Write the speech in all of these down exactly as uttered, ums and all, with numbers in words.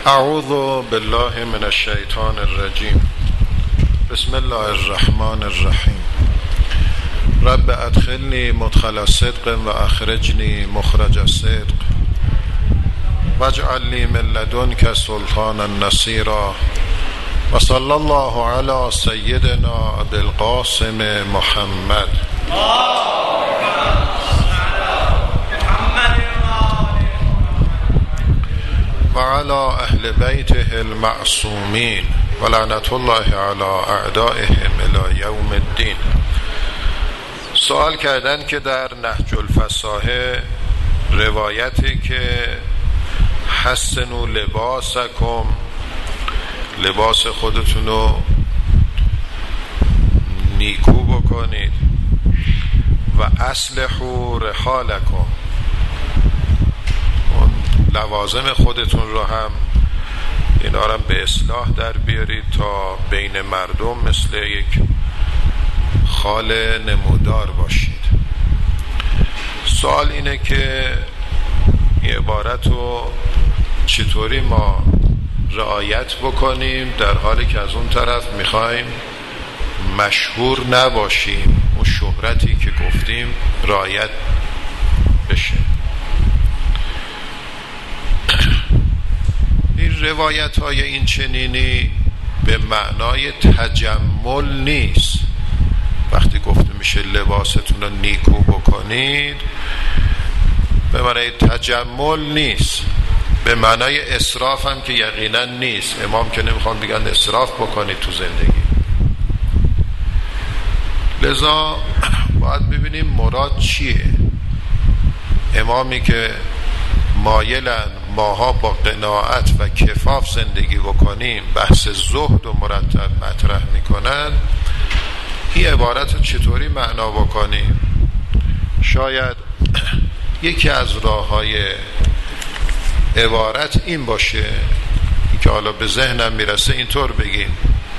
اعوذ بالله من الشیطان الرجیم. بسم الله الرحمن الرحیم. رب ادخلنی مدخل صدق و اخرجنی مخرج صدق واجعل لی من لدنک سلطانا نصیرا و صلی الله علی سیدنا ابوالقاسم محمد. و علی اهل بیته المعصومین و لعنت الله علی اعدائهم الی یوم الدین. سوال کردن که در نهج الفصاحه روایتی که حسنوا لباسکم، لباس خودتون رو نیکو بکنید، و اصلحوا رحالکم، لوازم خودتون رو هم اینا رو به اصلاح در بیارید تا بین مردم مثل یک خال نمودار باشید. سوال اینه که این عبارت رو چطوری ما رعایت بکنیم در حالی که از اون طرف میخوایم مشهور نباشیم، اون شهرتی که گفتیم رعایت بشه. این روایت های این چنینی به معنای تجمل نیست. وقتی گفته میشه لباستون رو نیکو بکنید به معنای تجمل نیست، به معنای اسراف هم که یقینا نیست. امام که نمیخوان بگن اسراف بکنید تو زندگی. لذا باید ببینیم مراد چیه. امامی که مایلن ماها با قناعت و کفاف زندگی بکنیم، بحث زهد و مرتب مطرح میکنن، این عبارت رو چطوری معنا بکنیم؟ شاید یکی از راه های عبارت این باشه، این که حالا به ذهنم میرسه اینطور بگیم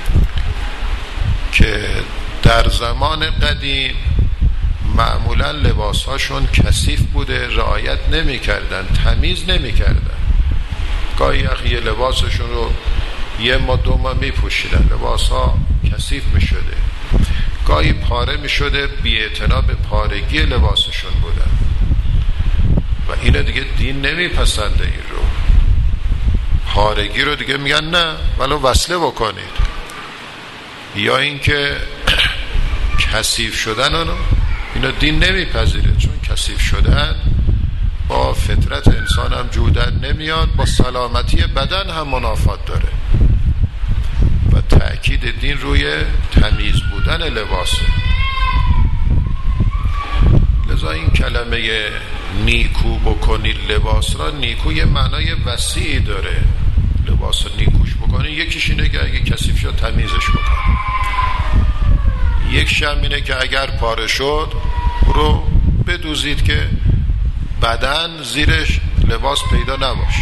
که در زمان قدیم معمولا لباسهاشون کثیف بوده، رعایت نمی کردن، تمیز نمی کردن. گاهی یه لباسشون رو یه ما دو ما می پوشیدن، لباس ها کثیف می شده، گاهی پاره می شده، بی اعتنا به پارگی لباسشون بودن و اینو دیگه دین نمی پسنده. این رو پارگی رو دیگه میگن نه ولو وصله بکنید. یا اینکه کثیف شدن اونو اینو دین نمیپذیره، چون کثیف شدن با فطرت انسان هم جودن نمیاد، با سلامتی بدن هم منافات داره و تأکید دین روی تمیز بودن لباسه. لذا این کلمه نیکو بکنید لباس را، نیکو یه معنای وسیعی داره. لباس رو نیکوش بکنید، یکیش اینه که اگه کثیف شد تمیزش بکنید، یک شم اینه که اگر پاره شد رو بدوزید که بدن زیرش لباس پیدا نباشه.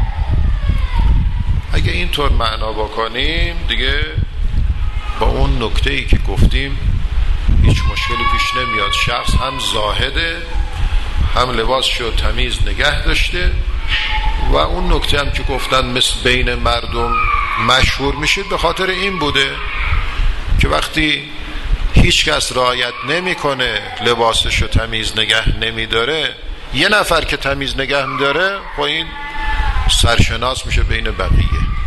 اگه اینطور معنا بکنیم دیگه با اون نکته‌ای که گفتیم هیچ مشکلی پیش نمیاد. شخص هم زاهده، هم لباسشو تمیز نگه داشته و اون نکته هم که گفتن مثل بین مردم مشهور میشید به خاطر این بوده که وقتی هیچ کس رعایت نمیکنه، لباسشو تمیز نگه نمیداره، یه نفر که تمیز نگه میداره خب این سرشناس میشه بین بقیه.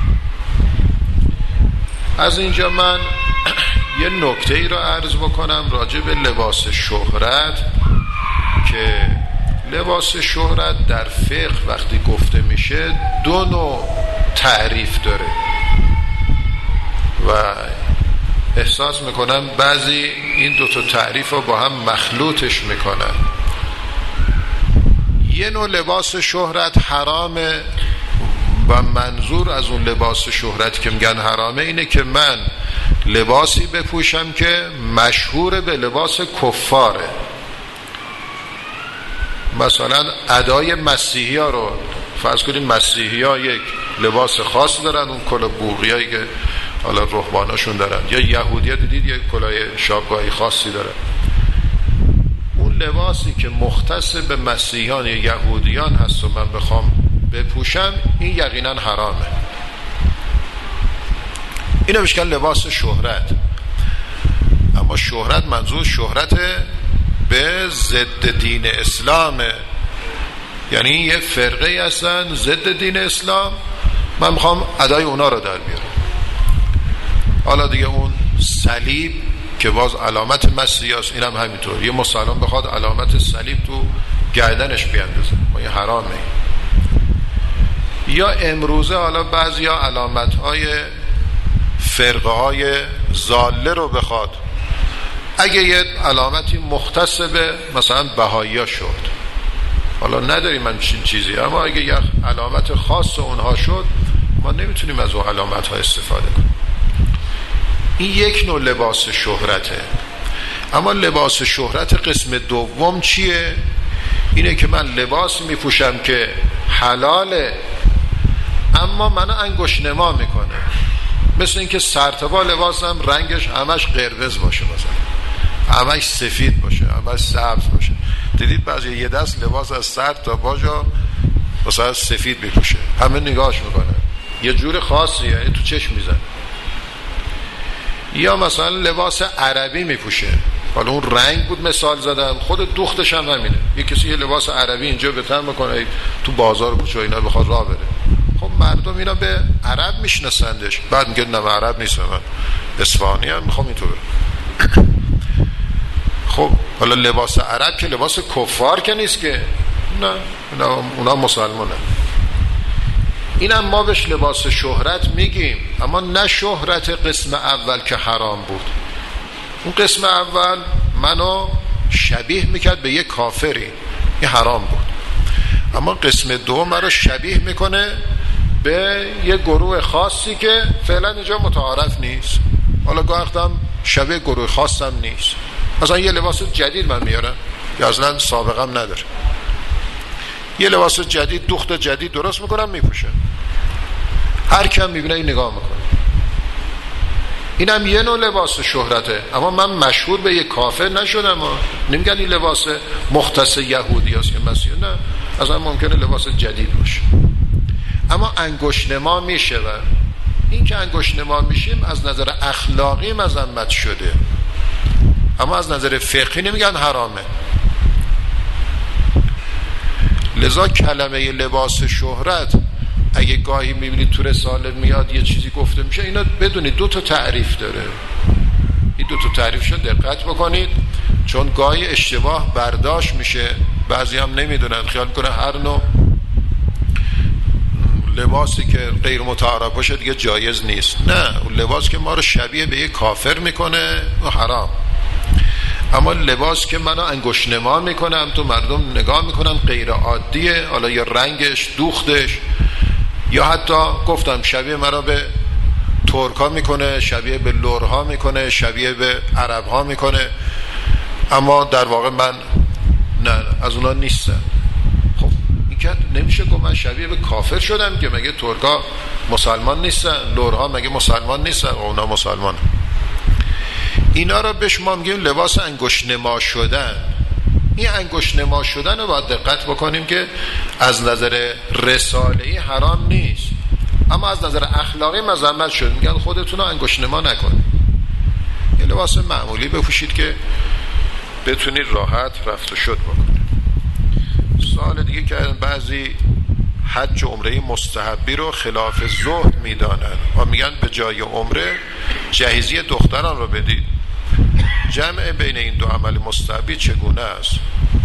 از اینجا من یه نکته ای رو عرض بکنم راجع به لباس شهرت، که لباس شهرت در فقه وقتی گفته میشه دو نوع تعریف داره و احساس میکنم بعضی این دو تا تعریف رو با هم مخلوطش میکنن. یه نوع لباس شهرت حرامه و منظور از اون لباس شهرت که میگن حرامه اینه که من لباسی بپوشم که مشهور به لباس کفاره. مثلا ادای مسیحی ها رو فرض کنیم، مسیحی ها یک لباس خاص دارن، اون کلاه بوقی هایی که حالا رهباناشون دارن، یا یهودی ها دیدید یک کلاه شابگاهی خاصی دارن. اون لباسی که مختص به مسیحیان یا یهودیان هست و من بخوام بپوشم این یقینا حرامه. اینو میگن لباس شهرت. اما شهرت منظور شهرت به ضد دین اسلامه، یعنی یه فرقه هستن ضد دین اسلام، من میخوام ادای اونا رو در بیارم. حالا دیگه اون صلیب که باز علامت مسیحی است، اینم هم همینطور. یه مسلمان بخواد علامت صلیب تو گردنش بیاندازه، ما یه حرامه. یا امروزه حالا بعضی ها علامت های فرقه های ضاله رو بخواد، اگه یه علامتی مختص به مثلا بهایی ها شد، حالا نداریم من چین چیزی، اما اگه یه علامت خاص اونها شد، ما نمیتونیم از اون علامت ها استفاده کنیم. این یک نوع لباس شهرته. اما لباس شهرت قسم دوم چیه؟ اینه که من لباس میپوشم که حلاله اما منو انگشت نما میکنه. مثل اینکه سرتبا لباسم رنگش همش قرمز باشه، مثلا همش سفید باشه، همش سبز باشه. دیدید بعضی یه دست لباس از سر تا پاشو مثلا سفید میپوشه، همه نگاهش میکنه، یه جور خاصیه، تو چشم میزنه. یا مثلا لباس عربی میپوشه، حالا اون رنگ بود مثال زدم، خود دوختش هم همینه. یه کسی یه لباس عربی اینجا به تن بکنه تو بازار کوچه اینا بخواد راه بره، خب مردم اینا به عرب میشناسندش، بعد میگه نه من عرب نیستم، من اصفهانی ام، میخوام اینطور برم. خب حالا لباس عرب که لباس کفار که نیست که، نه اونا, اونا مسلمانه. اینم ما بهش لباس شهرت میگیم، اما نه شهرت قسم اول که حرام بود. اون قسم اول منو شبیه میکرد به یه کافری، یه حرام بود. اما قسم دو منو شبیه میکنه به یه گروه خاصی که فعلا اینجا متعارف نیست، حالا گاهی شبیه گروه خاصم نیست. مثلا یه لباس جدید من میارم که اصلا سابقم نداره، یه لباس جدید، دوخت جدید درست میکنم میپوشه، هر کم میبینه این نگاه میکنه. اینم یه نوع لباس شهرته. اما من مشهور به یه کافر نشدم، نمیگن این لباس مختص یهودی هست که مسیح، نه، اصلا ممکنه لباس جدید باشه. اما انگشت نما میشه و این که انگشت نما میشیم از نظر اخلاقی مذمت شده، اما از نظر فقهی نمیگن حرامه. لذا کلمه لباس شهرت اگه گاهی میبینید تو رساله میاد یه چیزی گفته میشه، اینا بدونید دو تا تعریف داره. این دو تا تعریف شد دقت بکنید، چون گاهی اشتباه برداشت میشه، بعضی هم نمیدونن، خیال کنه هر نوع لباسی که غیر متعارف باشه دیگه جایز نیست. نه، اون لباس که ما رو شبیه به یه کافر میکنه و حرام. اما لباس که منو انگشت نما میکنم، تو مردم نگاه میکنن غیر عادیه، حالا یا رنگش، دوختش، یا حتی گفتم شبیه مرا به ترکا میکنه، شبیه به لورها میکنه، شبیه به عربها میکنه، اما در واقع من نه از اونا نیستم. خب این که نمیشه گفت من شبیه به کافر شدم که مگه ترکا مسلمان نیستن، لورها مگه مسلمان نیستن، اونا مسلمان. اینا را بهش ما میگیم لباس انگشت نما شدن. این انگشت نما شدن رو باید دقت بکنیم که از نظر رساله‌ای حرام نیست، اما از نظر اخلاقی مذمت شد. میگن خودتون رو انگشت نما نکنید، یه لباس معمولی بپوشید که بتونید راحت رفت و شد بکنید. سوال دیگه که بعضی حج و عمره مستحبی رو خلاف زهد میدانن و میگن به جای عمره جهیزیه دختران رو بدید. جمع بین این دو عمل مستحبی چگونه است؟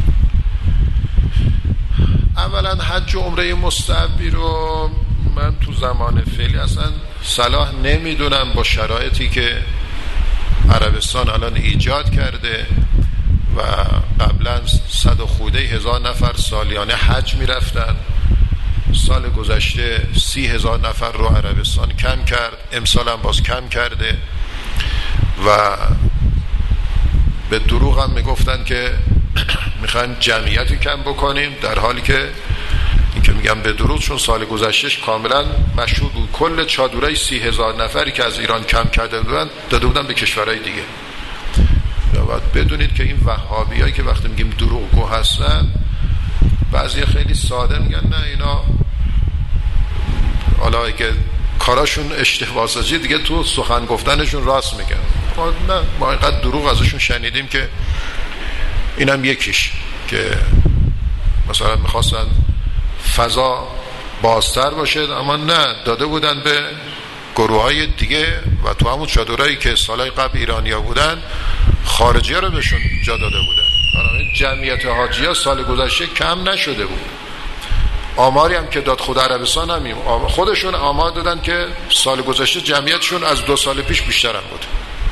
اولا حج و عمره مستحبی رو من تو زمان فعلی اصلا صلاح نمیدونم، با شرایطی که عربستان الان ایجاد کرده و قبلا صد و خوده هزار نفر سالیانه حج میرفتن، سال گذشته سی هزار نفر رو عربستان کم کرد، امسال هم باز کم کرده و به دروغ هم میگفتن که میخوایم جمعیت کم بکنیم، در حالی که این که میگم به دروغ، چون سال گذشتهش کاملا مشهور بود، کل چادرای سی هزار نفری که از ایران کم کرده بودن داده بودن به کشورهای دیگه. باید بدونید که این وهابی هایی که وقتی میگیم دروغگو هستن، بعضی خیلی ساده میگن نه اینا حالا اگه کاراشون اشتباهی دیگه تو سخن گفتنشون راست میگن. نه ما اینقدر دروغ ازشون شنیدیم که اینم یکیش که مثلا میخواستن فضا بازتر باشه، اما نه، داده بودن به گروه های دیگه و تو همون چادرهایی که سالهای قبل ایرانیا بودن خارجی ها رو بهشون جا داده بودن. بنابراین جمعیت حاجی ها سال گذشته کم نشده بود. آماری هم که داد خود عربستان هم خودشون آمار دادن که سال گذشته جمعیتشون از دو سال پیش بیشتر هم بود.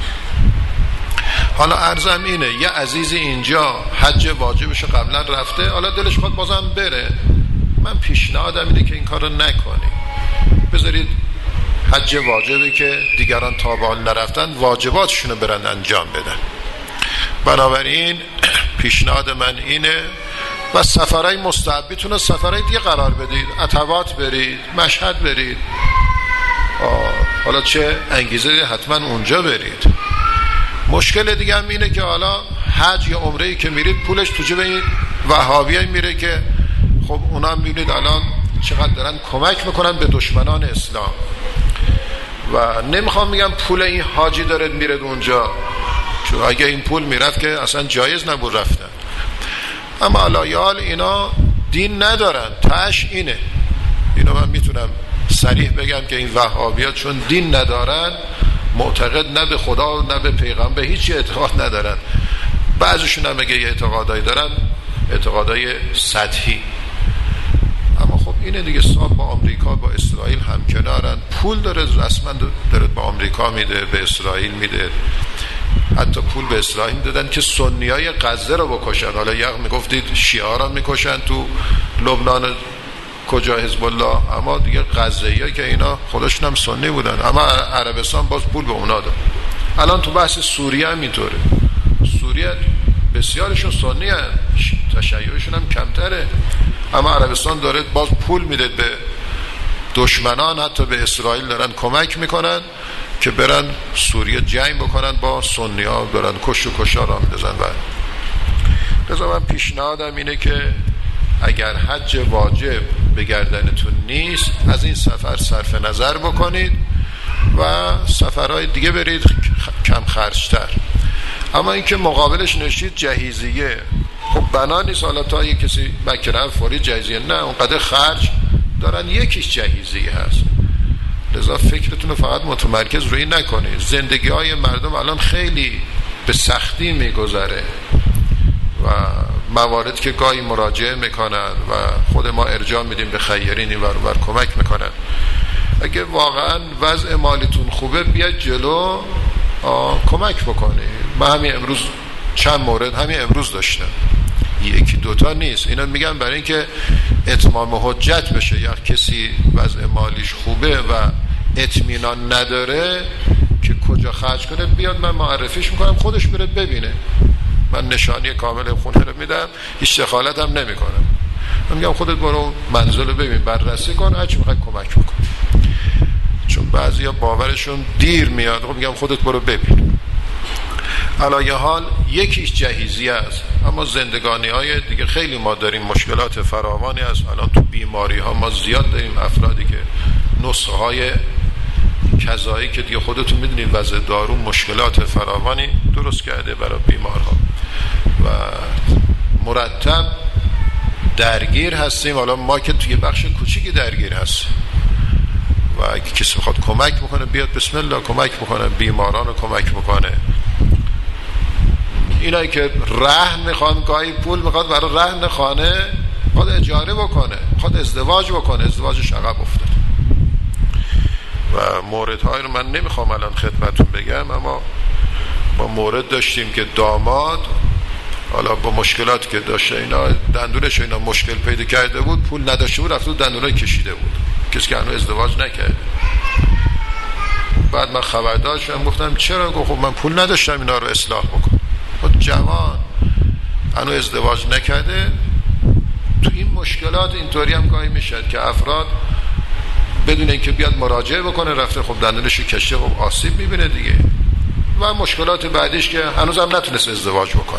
حالا عرضم اینه یه عزیزی اینجا حج واجبش قبلا رفته، حالا دلش خواهد بازم بره، من پیشنهادم اینه که این کار رو نکنید، بذارید حج واجبی که دیگران تا به حال نرفتن واجباتشون رو برن انجام بدن. بنابراین پیشنهاد من اینه و سفرهای مستحبیتون رو سفرهای دیگه قرار بدید، عتبات برید، مشهد برید، حالا چه انگیزه حتما اونجا برید. مشکل دیگه هم اینه که حالا حج یا عمره‌ای که میرید پولش تو جیب این وهابیای میره که خب اونا هم میبینید الان چقدر دارن کمک میکنن به دشمنان اسلام و نمیخوام میگم پول این حاجی داره میره اونجا، چون اگه این پول میرفت که اصلا جایز نبود رفتن، اما علایال اینا دین ندارن، تاش اینه. اینا من میتونم صریح بگم که این وهابیات چون دین ندارن، معتقد نه به خدا نه به پیغمبر، به هیچ اعتقاد ندارن. بعضیشون هم اگه یه اعتقادایی دارن اعتقادای سطحی، اما خب اینه دیگه. صاحب با آمریکا با اسرائیل همکنارن، پول داره رسما داره با آمریکا میده، به اسرائیل میده، حتی پول به اسرائیل دادن که سنیای غزه رو بکشن. حالا یک میگفتید شیعه را میکشن تو لبنان کجا حزب الله، اما دیگه غزه‌ای‌ها که اینا خودشون هم سنی بودن، اما عربستان باز پول به اونا داد. الان تو بحث سوریه هم اینطوره، سوریه بسیارشون سنی هستن، تشیعشون هم کمتره، اما عربستان داره باز پول میده به دشمنان، حتی به اسرائیل دارن کمک میکنن که برن سوریه جنگ بکنن با سنی ها، برن کش و کشا را میدازن. و لذا من پیشنهادم اینه که اگر حج واجب به گردنتون نیست از این سفر صرف نظر بکنید و سفرهای دیگه برید کم خرجتر. اما اینکه مقابلش نشید جهیزیه، خب بنا نیست حالا تا یک کسی مکرم فوری جهیزیه، نه اونقدر خرج دارن، یکیش جهیزیه هست. لذا فکرتون رو فقط متمرکز روی نکنید. زندگی های مردم الان خیلی به سختی میگذره و موارد که گاهی مراجعه میکنن و خود ما ارجاع میدیم به خیرین این ور ور کمک میکنن. اگه واقعا وضع مالیتون خوبه بیاید جلو کمک بکنید. من همین امروز چند مورد همین امروز داشتم، یکی دوتا نیست، اینا میگم برای اینکه اتمام حجت بشه. یا کسی وضع مالیش خوبه و اطمینان نداره که کجا خرج کنه، بیاد من معرفیش میکنم، خودش بره ببینه، من نشانی کامل خونه رو میدم، هیچ دخالت هم نمی کنم. من میگم خودت برو منزل رو ببین، بررسی کن، هرچی میخوای کمک بکن. چون بعضیا باورشون دیر میاد، خب میگم خودت برو ببین. علایه حال یکیش جهیزی است، اما زندگانی های دیگه خیلی ما داریم مشکلات فراوانی است. الان تو بیماری ها ما زیاد داریم افرادی که نسخه های کذایی که دیگه خودتون میدونید وضع دارو مشکلات فراوانی درست کرده برای بیمارها و مرتب درگیر هستیم. حالا ما که توی بخش کوچیکی درگیر هستیم و اگه کسی میخواد کمک بکنه بیاد بسم الله کمک بکنه، بیماران رو کمک بکنه. اینایی که رهن میخوان، گاهی پول میخواد برای رهن خانه، میخواد اجاره بکنه، میخواد ازدواج بکنه، ازدواجش عقب افتاد. و موردهای رو من نمیخوام الان خدمتون بگم، اما ما مورد داشتیم که داماد حالا با مشکلات که داشته اینا دندونش اینا مشکل پیدا کرده بود، پول نداشته بود، رفته دندونای کشیده بود، کسی که هنوز ازدواج نکرده. بعد من خبردار شدم، گفتم چرا؟ گفت خب من پول نداشتم اینا رو اصلاح بکنم. خب جوان هنوز ازدواج نکرده. تو این مشکلات اینطوری هم گاهی میشد که افراد بدون اینکه بیاد مراجعه بکنه رفته خب دندونش کشته، خب آسیب میبینه دیگه. و مشکلات بعدیش که هنوز هم نتونست ازدواج بکنه.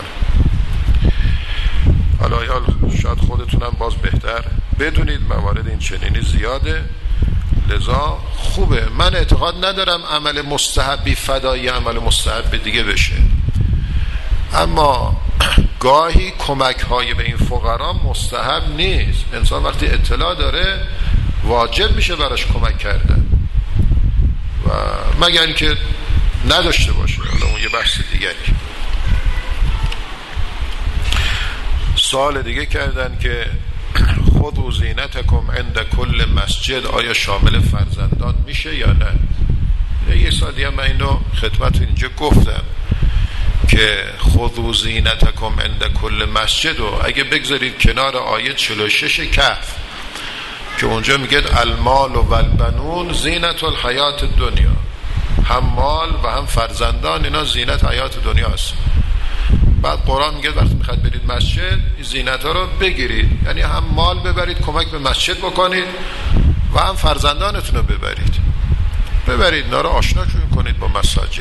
حالا شاید خودتونم باز بهتر بدونید موارد این چنینی زیاده. لذا خوبه. من اعتقاد ندارم عمل مستحبی فدای عمل مستحب دیگه بشه، اما گاهی کمک های به این فقرا مستحب نیست. انسان وقتی اطلاع داره واجب میشه براش کمک کردن، و مگر اینکه نداشته باشه، حالا اون یه بحث دیگری. سوال دیگه کردن که خذوا زینتکم عند کل مسجد آیا شامل فرزندان میشه یا نه؟ یه سال دیگه من اینو خدمت اینجا گفتم که خذوا زینتکم عند کل مسجد و اگه بگذارید کنار آیه چهل و شش کهف که اونجا میگه المال و البنون زینت الحیات الدنیا، هم مال و هم فرزندان اینا زینت حیات دنیا است. بعد قرآن میگه وقتی میخواد برید مسجد این زینت ها رو بگیرید، یعنی هم مال ببرید کمک به مسجد بکنید و هم فرزندانتون رو ببرید ببرید اینا رو آشناشون کنید با مساجد.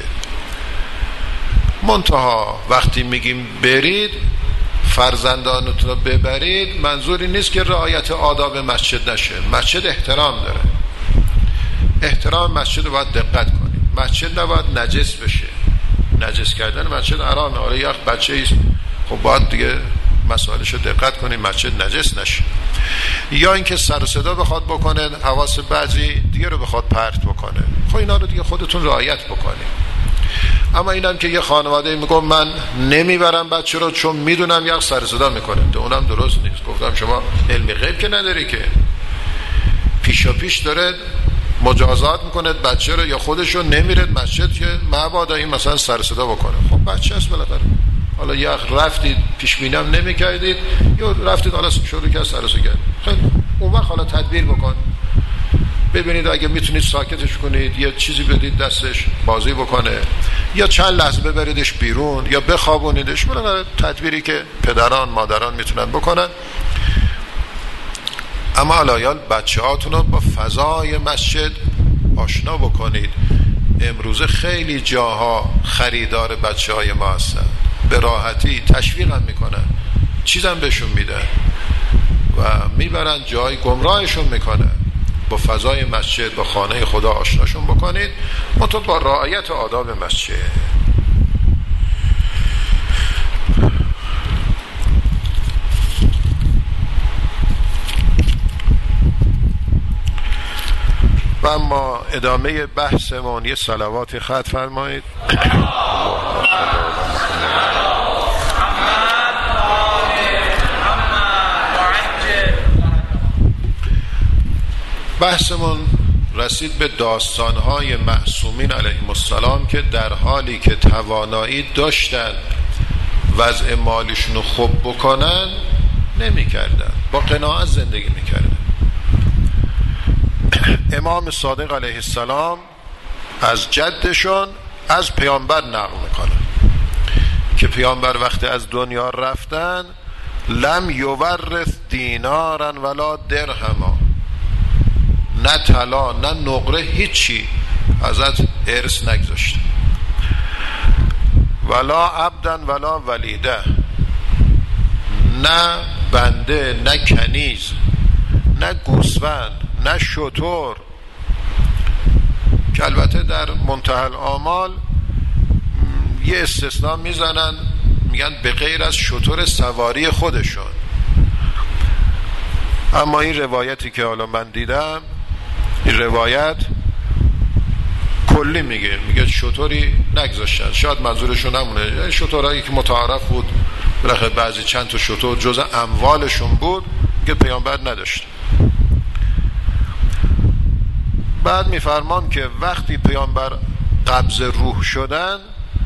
منتها وقتی میگیم برید فرزندانتون رو ببرید منظوری نیست که رعایت آداب مسجد نشه. مسجد احترام داره، احترام مسجد رو باید دقت کنید. مسجد نباید نجس بشه، نجس کردن مسجد حرامه. حالا یک بچه ایست خب باید دیگه مسائلش رو دقت کنید مسجد نجس نشه. یا اینکه سر و صدا بخواد بکنه، حواس بعضی دیگه رو بخواد پرت بکنه، خب اینا رو دیگه خودتون رعایت بکنید. اما اینم که یه خانواده میگم من نمیبرم بچه رو چون میدونم یک سر صدا میکنه، ده اونم درست نیست. گفتم شما علم غیب که نداری که پیشا پیش داره مجازات میکنه بچه رو، یا خودش رو نمیرد مسجد که مبادا این مثلا سر صدا بکنه. خب بچه هست بالاخره، حالا یک رفتید پیش بینم نمیکردید یا رفتید حالا شروع کرد سر صدا کرد، خیلی اون وقت حالا تدبیر بکن، ببینید اگه میتونید ساکتش کنید، یه چیزی بدید دستش بازی بکنه، یا چند لحظه ببریدش بیرون یا بخوابونیدش. بالاخره تدبیری که پدران مادران میتونن بکنن. اما علایال بچه هاتون رو با فضای مسجد آشنا بکنید. امروزه خیلی جاها خریدار بچه های ما هستن، به راحتی تشویق هم میکنن، چیزم بهشون میدن و میبرن جای گمراهشون میکنن. با فضای مسجد با خانه خدا آشناشون بکنید، منتها با رعایت آداب مسجد. و اما ادامه بحثمون یه صلوات خط فرمایید. بحثمون رسید به داستانهای معصومین علیهم السلام که در حالی که توانایی داشتن وضع مالشون رو خوب بکنن نمی کردن، با قناعت زندگی می کردن. امام صادق علیه السلام از جدشون از پیامبر نقل میکنن که پیامبر وقتی از دنیا رفتن لم یورث دینارا ولا درهما، نه طلا نه نقره هیچی ازت ارث نگذاشت. ولا عبدا ولا ولیده، نه بنده نه کنیز نه گوسفند نه شتر، که البته در منتهی الآمال یه استثناء میزنن میگن به غیر از شتر سواری خودشون. اما این روایتی که حالا من دیدم این روایت کلی میگه میگه شتری نگذاشتن. شاید منظورشون همونه، شترهایی که متعارف بود بالاخره بعضی چند تا شتر جزء اموالشون بود که پیامبر نداشت. بعد میفرمان که وقتی پیامبر قبض روح شدن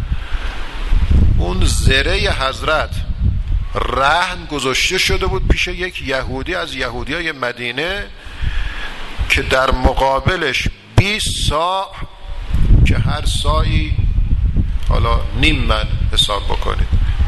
اون زره حضرت رهن گذاشته شده بود پیش یک یهودی از یهودیای مدینه که در مقابلش بیست ساع، که هر ساعی حالا نیم من حساب بکنید،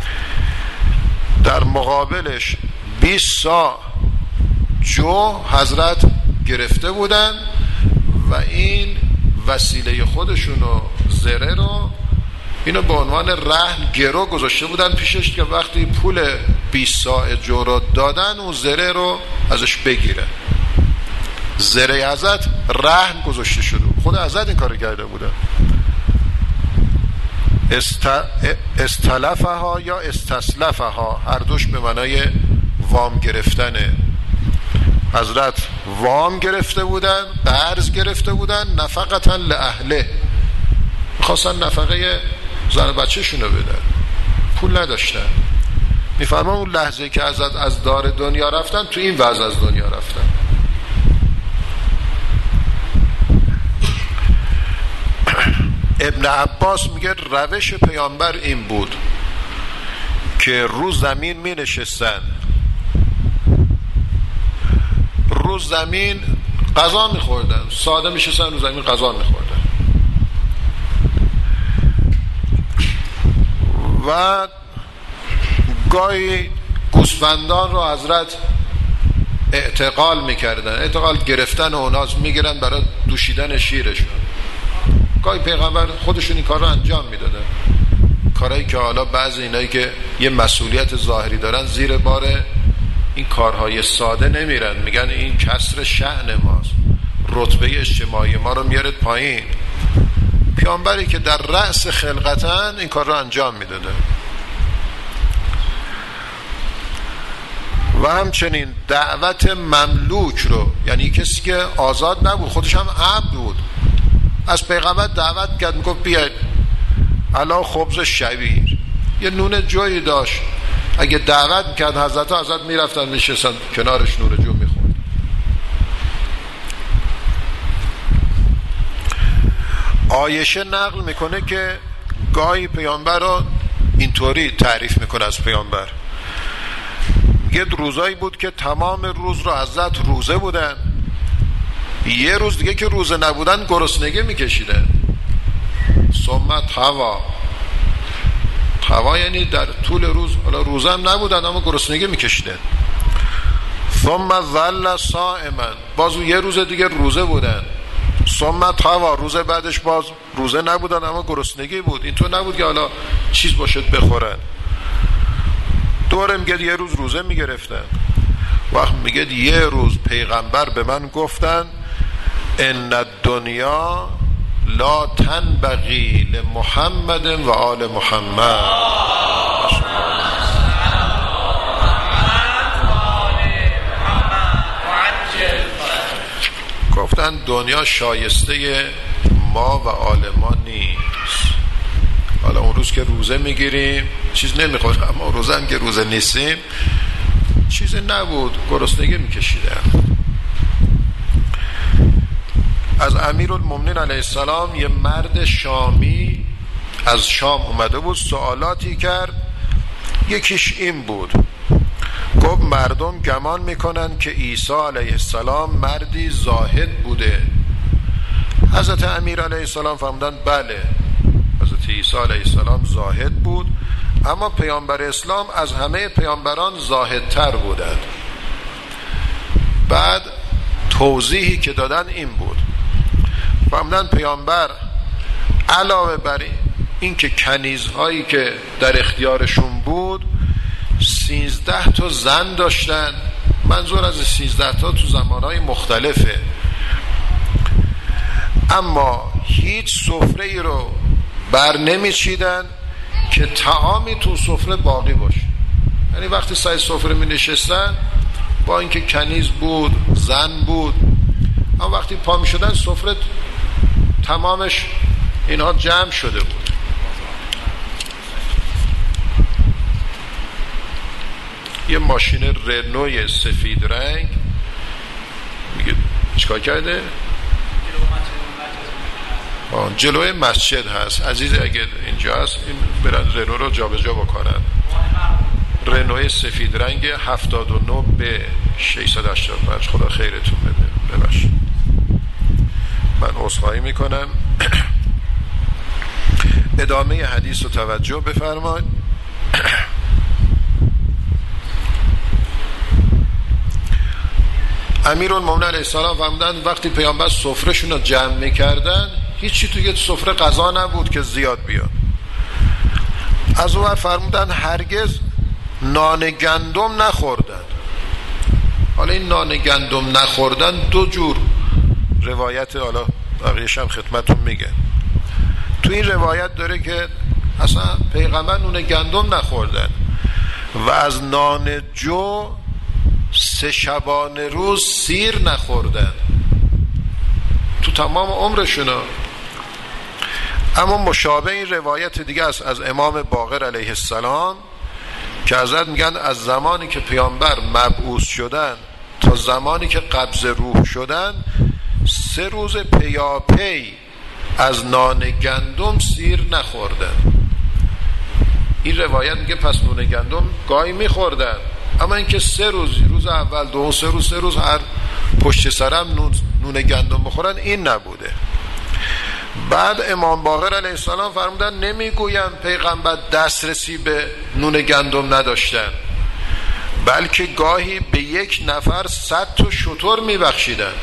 در مقابلش بیست ساع جو حضرت گرفته بودن و این وسیله خودشونو زره رو اینو به عنوان رهن گرو گذاشته بودن پیشش که وقتی پول بیست ساع جو رو دادن اون زره رو ازش بگیره. زره حضرت رهن گذاشته شده، خود حضرت این کار کرده بودن. است... استلفها یا استسلفها هر دوش به معنای وام گرفتنه. حضرت وام گرفته بودن، قرض گرفته بودن، نفقتا لأهله، میخواستن نفقه زن بچه شونو بدن، پول نداشتن. میفرمان اون لحظه که حضرت از دار دنیا رفتن، تو این وضع از دنیا رفتن. ابن عباس میگه روش پیامبر این بود که رو زمین می نشستن، رو زمین غذا می خوردن، ساده می شستن رو زمین غذا می خوردن و گاهی گوسفندان رو حضرت اعتقال می کردن، اعتقال گرفتن اوناز می گیرن برای دوشیدن شیرشون. گاهی پیغمبر خودشون این کار رو انجام می دادن، کارهایی که حالا بعضی اینایی که یه مسئولیت ظاهری دارن زیر بار این کارهای ساده نمیرن، میگن این کسر شأن ماست، رتبه اجتماعی ما رو میارد پایین. پیامبری که در رأس خلقتن این کار رو انجام میداده. و همچنین دعوت مملوک رو، یعنی کسی که آزاد نبود، خودش هم عبد بود، از پیغمبر دعوت کرد، میگفت بیاید علا خبز شبیر، یه نون جویی داشت، اگه دعوت میکرد حضرت ها حضرت میرفتن میشستن کنارش نون جو میخورد. عایشه نقل میکنه که گاهی پیامبر رو اینطوری تعریف میکنه از پیامبر، میگه روزایی بود که تمام روز رو حضرت روزه بودن، یه روز دیگه که روزه نبودن گرسنگی میکشیدن. ثمت هوا هوا یعنی در طول روز، حالا روزه هم نبودن اما گرسنگی میکشیدن. ثم ظل صائما، باز یه روز دیگه روزه بودن. ثمت هوا، روز بعدش باز روزه نبودن اما گرسنگی بود، این تو نبود که حالا چیز باشد بخورن. دوره میگه یه روز روزه میگرفتن. وقت میگه یه روز پیغمبر به من گفتن ان الدنیا لا تنبغی لمحمد و آل محمد. گفتن دنیا شایسته ما و آل ما نیست. حالا اون روز که روزه میگیریم چیز نمیخوریم، اما روزه هم که روزه نیستیم چیز نبود، گرسنگی میکشیدن. از امیرالمومنین علیه السلام یه مرد شامی از شام اومده بود، سوالاتی کرد. یکیش این بود، گفت مردم گمان میکنن که عیسی علیه السلام مردی زاهد بوده. حضرت امیر علیه السلام فرمودن بله، حضرت عیسی علیه السلام زاهد بود، اما پیامبر اسلام از همه پیامبران زاهدتر بودند. بعد توضیحی که دادن این بود، فرمودن پیامبر علاوه بر این که کنیزهایی که در اختیارشون بود سیزده تا زن داشتن، منظور از سیزده تا تو زمانهای مختلفه، اما هیچ سفره ای رو بر نمی چیدن که طعامی تو سفره باقی باشه. یعنی وقتی سر سفره می نشستن با اینکه کنیز بود، زن بود، اما وقتی پا می شدن سفره تمامش اینها جمع شده بود. یه ماشین رنوی سفید رنگ، میگه چیکار کرده؟ جلوی مسجد هست. عزیز اگه اینجا هست این برن رنو رو جا به جا بکنن. رنوی سفید رنگ هفتاد و نه به ششصد و هشتاد و پنج. خدا خیرتون بده. ببخشید من عذرخواهی میکنم. ادامه حدیث رو توجه بفرمایید. امیرالمومنین علیه السلام فرمودن وقتی پیامبر سفرهشون رو جمع میکردن هیچی توی سفره غذا نبود که زیاد بیاد. از اون فرمودن هرگز نان گندم نخوردن. حالا این نان گندم نخوردن دو جور روایت، حالا بقیه‌اش هم خدمتتون میگه. تو این روایت داره که اصلا پیغمبر نون گندم نخوردن و از نان جو سه شبانه روز سیر نخوردن تو تمام عمرشون. اما مشابه این روایت دیگه است از امام باقر علیه السلام که حضرت میگن از زمانی که پیامبر مبعوث شدن تا زمانی که قبض روح شدن سه روز پیاپی از نان گندم سیر نخوردن. این روایت میگه پس نون گندم گاهی میخوردن، اما اینکه سه روز، روز اول، دو، سه روز، سه روز هر پشت سرم نون, نون گندم بخورن، این نبوده. بعد امام باقر علیه السلام فرمودن نمیگویم پیغمبر دسترسی به نون گندم نداشتن، بلکه گاهی به یک نفر صد تا شتر میبخشیدن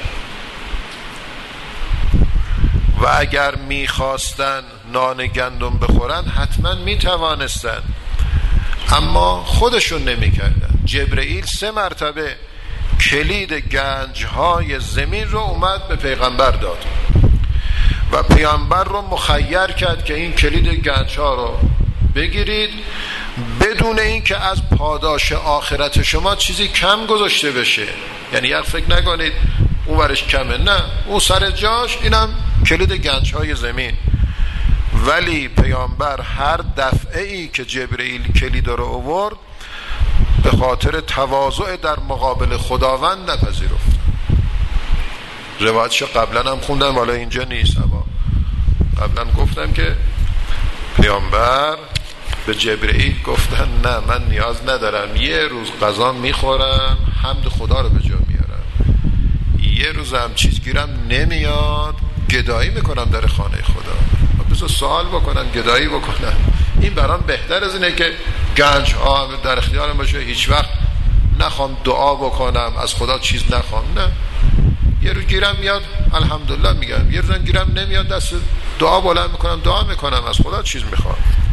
و اگر میخواستن نان گندم بخورن حتما میتوانستن، اما خودشون نمیکردن. جبرئیل سه مرتبه کلید گنجهای زمین رو اومد به پیغمبر داد و پیامبر رو مخیر کرد که این کلید گنجها رو بگیرید بدون این که از پاداش آخرت شما چیزی کم گذاشته بشه. یعنی یک فکر نکنید اون ورش کمه، نه، اون سر جاش، اینم کلید گنجهای زمین. ولی پیامبر هر دفعه ای که جبرئیل کلید رو آورد به خاطر تواضع در مقابل خداوند نپذیرفت. روایتش قبلا هم خوندم، حالا اینجا نیست، اما قبلا گفتم که پیامبر به جبرئیل گفتن نه من نیاز ندارم، یه روز غذا میخورم حمد خدا رو به جا میارم، یه روز هم چیز گیرم نمیاد گدایی میکنم در خانه خدا، بذار سوال بکنم گدایی بکنم. این برام بهتر از اینه که گنج ها در اختیارم باشه هیچ وقت نخوام دعا بکنم از خدا چیز نخوام. نه، یه روز گیرم میاد الحمدلله میگم، یه روز گیرم نمیاد دست دعا بلند میکنم، دعا میکنم از خدا چیز میخوام.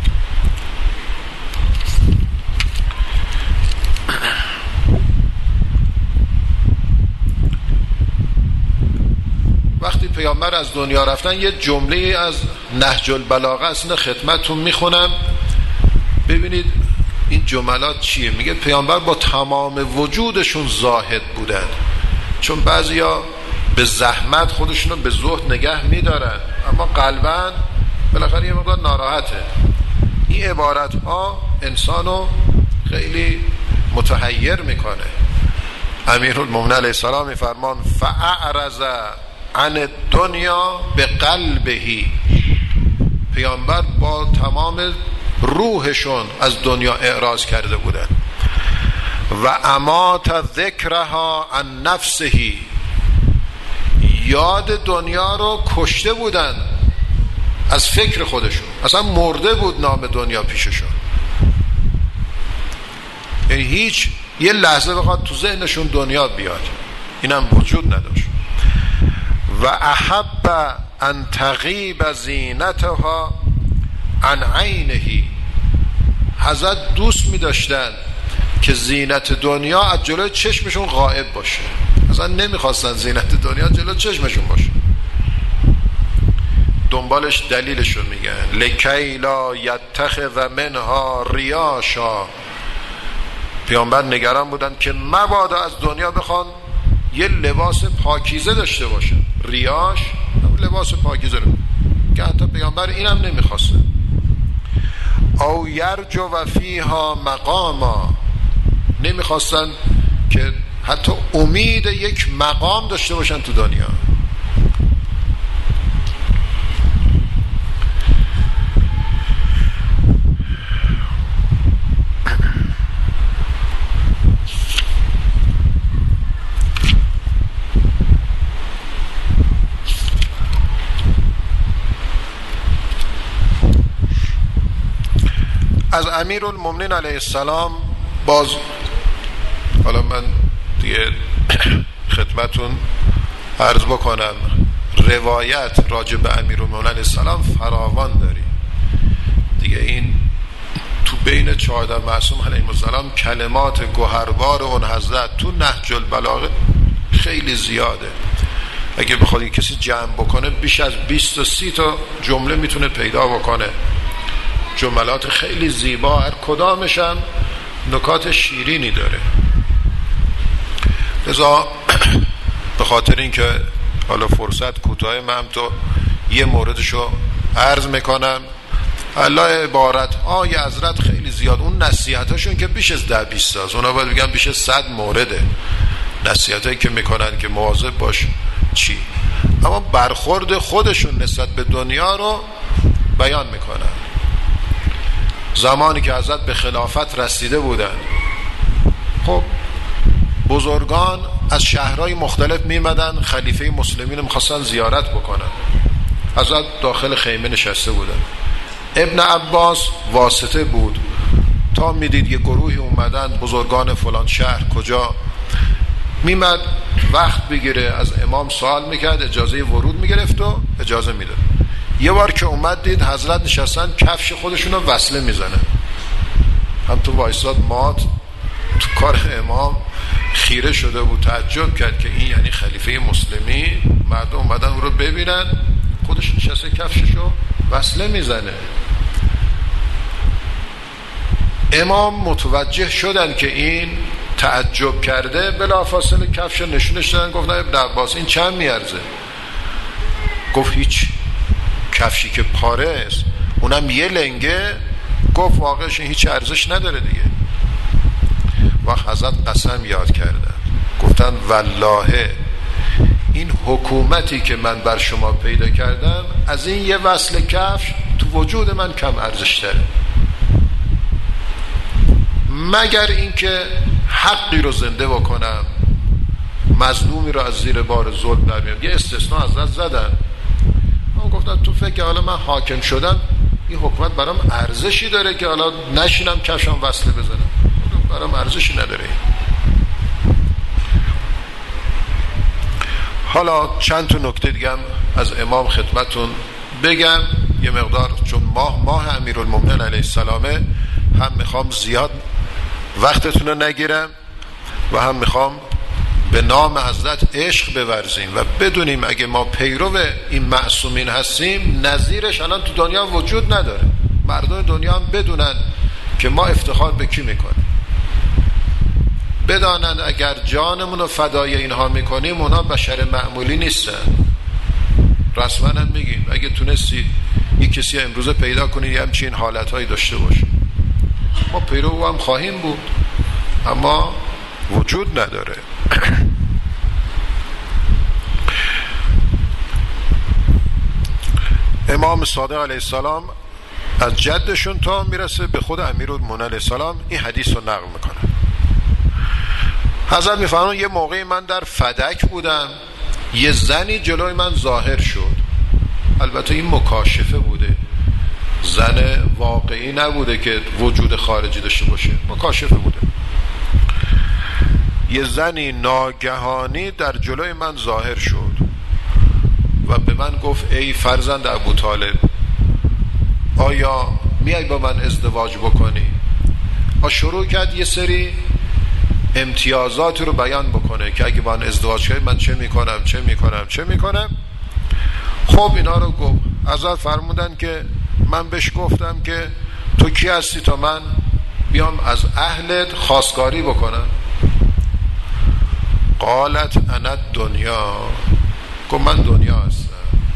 وقتی پیامبر از دنیا رفتن یه جمله از نهج البلاغه است، اینو خدمتتون میخونم ببینید این جملات چیه. میگه پیامبر با تمام وجودشون زاهد بودن، چون بعضیا به زحمت خودشونو به زهد نگه میدارن اما قلباً بالاخره یه مقدار ناراحته. این عبارت ها انسانو خیلی متحیر میکنه. امیرالمومنین علیه السلام میفرمان فاعرض عن الدنیا به قلبهی. پیامبر با تمام روحشون از دنیا اعراض کرده بودن. و امات ذکرها عن نفسهی، یاد دنیا رو کشته بودن از فکر خودشون، اصلا مرده بود نام دنیا پیششون، یعنی هیچ یه لحظه بخواد تو ذهنشون دنیا بیاد اینم وجود نداشت. و احب ان تغیب زینتها عن عینه، حضرت دوست می داشتن که زینت دنیا از جلوی چشمشون غائب باشه، اصلا نمی خواستن زینت دنیا جلوی چشمشون باشه. دنبالش دلیلشون میگن لکی لا یتخذ منها ریاشا. پیامبر نگران بودن که مبادا از دنیا بخوان یه لباس پاکیزه داشته باشه. ریاش لباس پاکیزه رو که حتی پیامبر اینم نمیخواسته. او یرجو و فیها مقاما، نمیخواستن که حتی امید یک مقام داشته باشن تو دنیا. از امیرالمومنین علیه السلام باز، حالا من دیگه خدمتون عرض بکنم، روایت راجع به امیرالمومنین علیه السلام فراوان داری دیگه. این تو بین چهارده معصوم علیهم السلام کلمات گوهربار اون حضرت تو نهج البلاغه خیلی زیاده. اگه بخواد کسی جمع بکنه بیش از بیست تا سی تا جمله میتونه پیدا بکنه، جملات خیلی زیبا، هر کدامش هم نکات شیرینی داره. لذا به خاطر اینکه حالا فرصت کوتاه، من تو یه موردشو عرض میکنم. الله عبارت های حضرت خیلی زیاد، اون نصیحتاشون که بیش از ده بیست تاست، اونا باید بگم بیش از صد مورده نصیحتایی که میکنن که مواظب باش چی، اما برخورد خودشون نسبت به دنیا رو بیان میکنن. زمانی که حضرت به خلافت رسیده بودن، خب بزرگان از شهرهای مختلف میمدن خلیفه مسلمین میخواستن زیارت بکنن. حضرت داخل خیمه نشسته بودن، ابن عباس واسطه بود تا میدید یه گروهی اومدن بزرگان فلان شهر کجا، میمد وقت بگیره از امام سوال میکرد، اجازه ورود میگرفت و اجازه میداد. یه بار که اومد دید حضرت نشستن کفش خودشونو وصله میزنه، هم تو وایساد مات تو کار امام خیره شده بود، تعجب کرد که این یعنی خلیفه مسلمی. مردم اومدن او رو ببینن، خودش نشسته کفششو وصله میزنه. امام متوجه شدن که این تعجب کرده، بلافاصله کفش نشونش دادن، گفتن ابن عباس این چند میارزه؟ گفت هیچ، کفشی که پاره است اونم یه لنگه. گفت واقعش هیچ ارزش نداره دیگه. وقت حضرت قسم یاد کردن، گفتن والله این حکومتی که من بر شما پیدا کردم از این یه وصل کفش تو وجود من کم ارزش داره، مگر اینکه حقی رو زنده بکنم، مظلومی رو از زیر بار ظلم در بیارم. یه استثناء حضرت زدن، اون گفتن تو فکر حالا من حاکم شدم این حکومت برام ارزشی داره که حالا نشینم کفشم وصله بزنم؟ برام ارزشی نداره. حالا چند تا نکته دیگه هم از امام خدمتون بگم یه مقدار، چون ماه ماه امیرالمومنین علیه السلامه، هم میخوام زیاد وقتتون رو نگیرم و هم میخوام به نام حضرت عشق بورزیم و بدونیم اگه ما پیرو این معصومین هستیم نظیرش الان تو دنیا وجود نداره. مردم دنیا هم بدونن که ما افتخار به کی میکنیم، بدانند اگر جانمون رو فدای اینها میکنیم اونا بشر معمولی نیستن. رسما هم میگیم اگه تونستی یک کسی امروزه پیدا کنی یه همچین حالتهایی داشته باشه، ما پیرو هم خواهیم بود، اما وجود نداره. امام صادق علیه السلام از جدشون تا میرسه به خود امیرالمومنین علیه السلام این حدیث رو نقل میکنه. حضرت میفرمایند یه موقعی من در فدک بودم، یه زنی جلوی من ظاهر شد. البته این مکاشفه بوده، زن واقعی نبوده که وجود خارجی داشته باشه، مکاشفه بوده. یه زنی ناگهانی در جلوی من ظاهر شد و به من گفت ای فرزند ابوطالب، آیا میای با من ازدواج بکنی؟ و شروع کرد یه سری امتیازات رو بیان بکنه که اگه با من ازدواج کنی من چه میکنم چه میکنم چه میکنم. خب اینا رو گفت. حضرت فرمودن که من بهش گفتم که تو کی هستی تا من بیام از اهلت خواستگاری بکنم؟ قالت انا دنیا، گفت من دنیا هستم.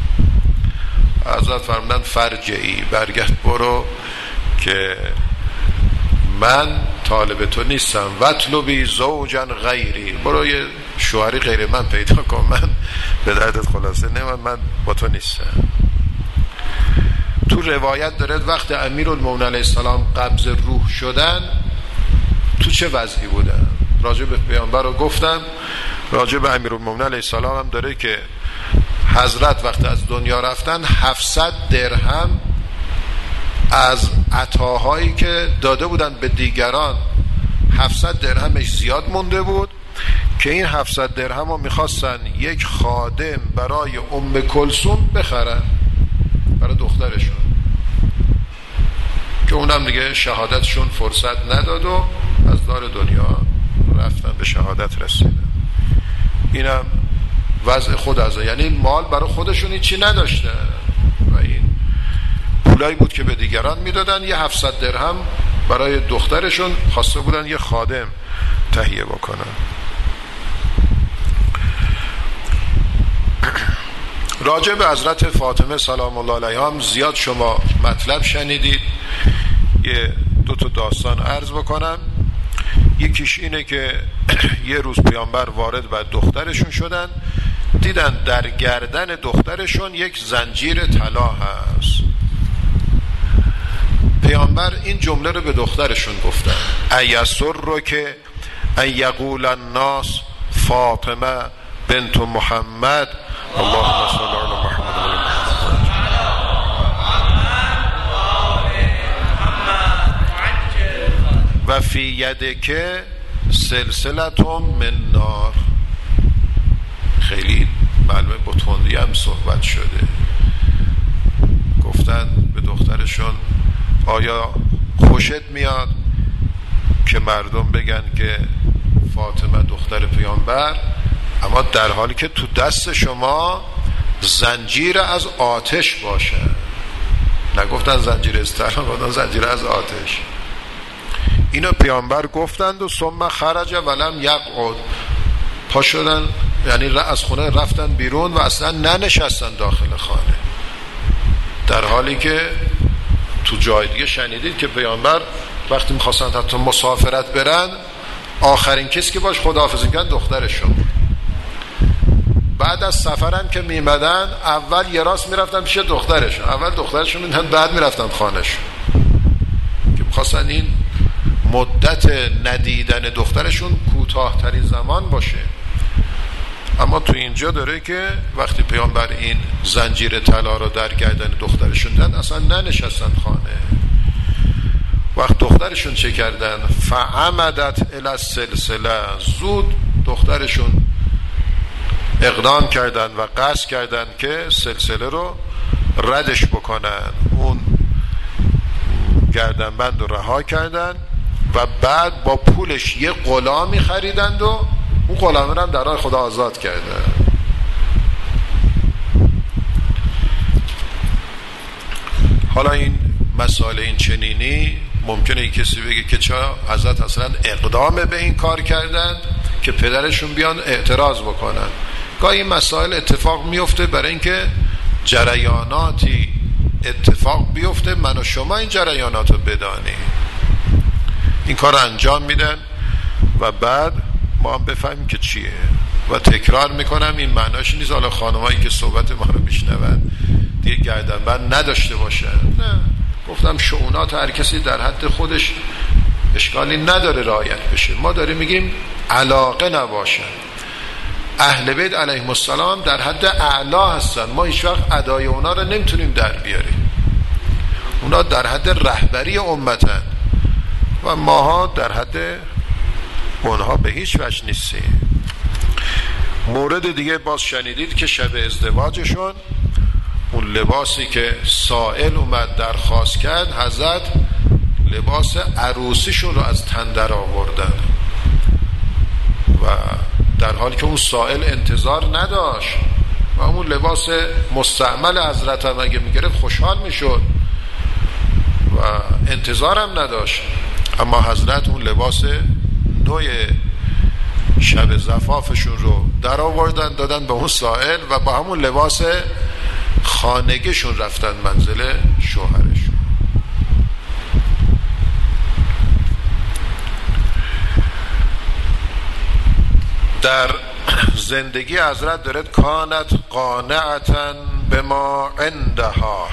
حضرت فرمودن فرجعی، برگرد برو که من طالب تو نیستم، وطلبی زوجا غیری، برو یه شوهری غیر من پیدا کن، من به دردت خلاصه نمیم، من با تو نیستم. تو روایت داره وقت امیرالمومنین علیه السلام قبض روح شدن تو چه وضعی بودن. راجع به پیامبر رو گفتم، راجع به امیرالمومنین علیه السلام هم داره که حضرت وقت از دنیا رفتن هفتصد درهم از عطاهایی که داده بودن به دیگران، هفتصد درهمش زیاد مونده بود که این هفتصد درهم رو میخواستن یک خادم برای ام کلثوم بخرن برای دخترشون، که اونم دیگه شهادتشون فرصت نداد و از دار دنیا رفتن، به شهادت رسیدن. اینم وضع خود از یعنی مال برای خودشون چی نداشتن و این پولایی بود که به دیگران میدادن. یه هفتصد درهم برای دخترشون خواسته بودن یه خادم تهیه بکنن. راجع به حضرت فاطمه سلام الله علیها هم زیاد شما مطلب شنیدید. یه دو تا داستان عرض بکنم. یکیش اینه که یه روز پیامبر وارد بر دخترشون شدن، دیدن در گردن دخترشون یک زنجیر طلا هست. پیامبر این جمله رو به دخترشون گفتن: ایسر رو که ان یقول الناس فاطمه بنت محمد اللهم صل علی محمد و فی یدک سلسلة من نار. خیلی معلومه با تندی هم صحبت شده. گفتن به دخترشون آیا خوشت میاد که مردم بگن که فاطمه دختر پیامبر، اما در حالی که تو دست شما زنجیر از آتش باشه؟ نگفتن زنجیر از طلا، گفتن زنجیر از آتش. اینو پیامبر گفتند و ثم خرج ولم یقعد، پا شدن یعنی از خونه رفتن بیرون و اصلا ننشستن داخل خانه، در حالی که تو جای دیگه شنیدید که پیامبر وقتی میخواستن حتی مسافرت برن آخرین کسی که باش خداحافظی میکردن دخترشون. بعد از سفرن که میمدن اول یه راست میرفتن پیش دخترشون، اول دخترشون میدن بعد میرفتن خانهشون، که میخواستن این مدت ندیدن دخترشون کوتاه ترین زمان باشه. اما تو اینجا داره که وقتی پیامبر این زنجیر طلا رو در گردن دخترشون دادن اصلا ننشستن خانه. وقت دخترشون چه کردن؟ فعمدت الی السلسله، زود دخترشون اقدام کردن و قصد کردن که سلسله رو ردش بکنن، اون گردنبند رو رها کردن و بعد با پولش یه غلامی خریدند و اون غلام رو هم در راه خدا آزاد کردن. حالا این مسائل این چنینی ممکنه یک کسی بگه که چرا حضرت اصلا اقدام به این کار کردند که پدرشون بیان اعتراض بکنن. گاهی این مسائل اتفاق میفته برای اینکه جریاناتی اتفاق بیفته من و شما این جریانات رو بدانیم. این کار رو انجام میدن و بعد ما هم بفهمیم که چیه. و تکرار میکنم این معناش نیست حالا خانمایی که صحبت ما رو میشنون دیگه گردنبند نداشته باشن، نه. گفتم شؤونات هر کسی در حد خودش اشکالی نداره رعایت بشه. ما داریم میگیم علاقه نباشن. اهل بیت علیهم السلام در حد اعلا هستن، ما هیچ وقت ادای اونا رو نمیتونیم در بیاریم. اونا در حد رهبری امتن و ماها در حد اونها به هیچ وجه نیستیم. مورد دیگه باز شنیدید که شب ازدواجشون اون لباسی که سائل اومد درخواست کرد، حضرت لباس عروسیشون رو از تن در آوردن و در حالی که اون سائل انتظار نداشت و اون لباس مستعمل حضرت هم اگه میگرفت خوشحال میشد و انتظارم نداشت، اما حضرت اون لباس نوع شب زفافشون رو در آوردن دادن به اون سائل و با همون لباس خانگیشون رفتن منزل شوهرشون. در زندگی حضرت دارد کانت قانعتن به ما عندها،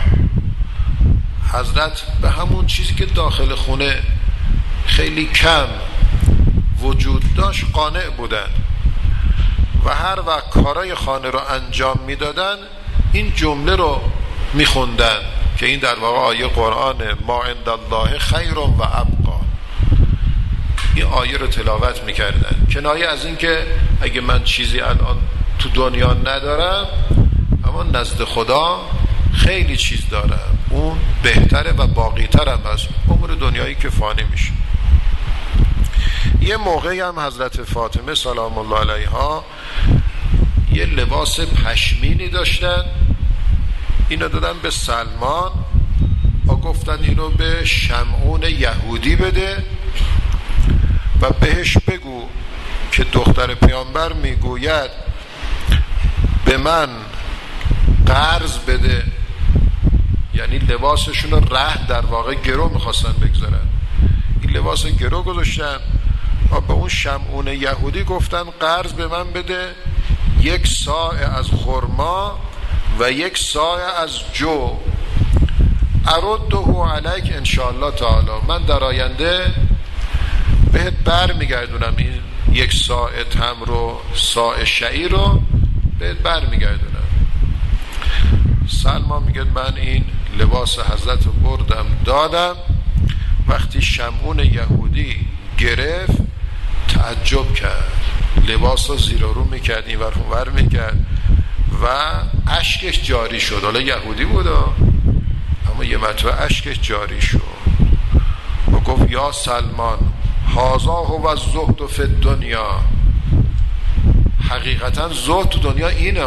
حضرت به همون چیزی که داخل خونه خیلی کم وجود داشت قانع بودن و هر وقت کارای خانه رو انجام میدادن این جمله رو میخوندن که این در واقع آیه قرآن ما عند الله خیر و ابقا. این آیه رو تلاوت میکردن کنایه از این که اگه من چیزی الان تو دنیا ندارم اما نزد خدا خیلی چیز دارم، اون بهتره و باقی‌تر هم از عمر دنیایی که فانی میشه. یه موقعی هم حضرت فاطمه سلام الله علیها یه لباس پشمینی داشتن، اینو دادن به سلمان و گفتن اینو به شمعون یهودی بده و بهش بگو که دختر پیامبر میگوید به من قرض بده، یعنی لباسشون رو رهن در واقع گرو میخواستن بگذارن، این لباس گرو گذاشتن و به اون شمعون یهودی گفتن قرض به من بده یک ساعه از خرما و یک ساعه از جو، ارده علیک انشاءالله تعالی، من در آینده بهت بر میگردونم این یک ساعه تمر و ساعه شعیر رو بهت بر میگردونم. سلمان میگه من این لباس حضرت رو بردم دادم. وقتی شمعون یهودی گرفت تعجب کرد، لباس رو زیر و رو میکرد، این ور اون ور میکرد و اشکش جاری شد. حالا یهودی بود اما یه مرتبه اشکش جاری شد و گفت یا سلمان هذا هو الزهد فی الدنیا، حقیقتا زهد تو دنیا اینه،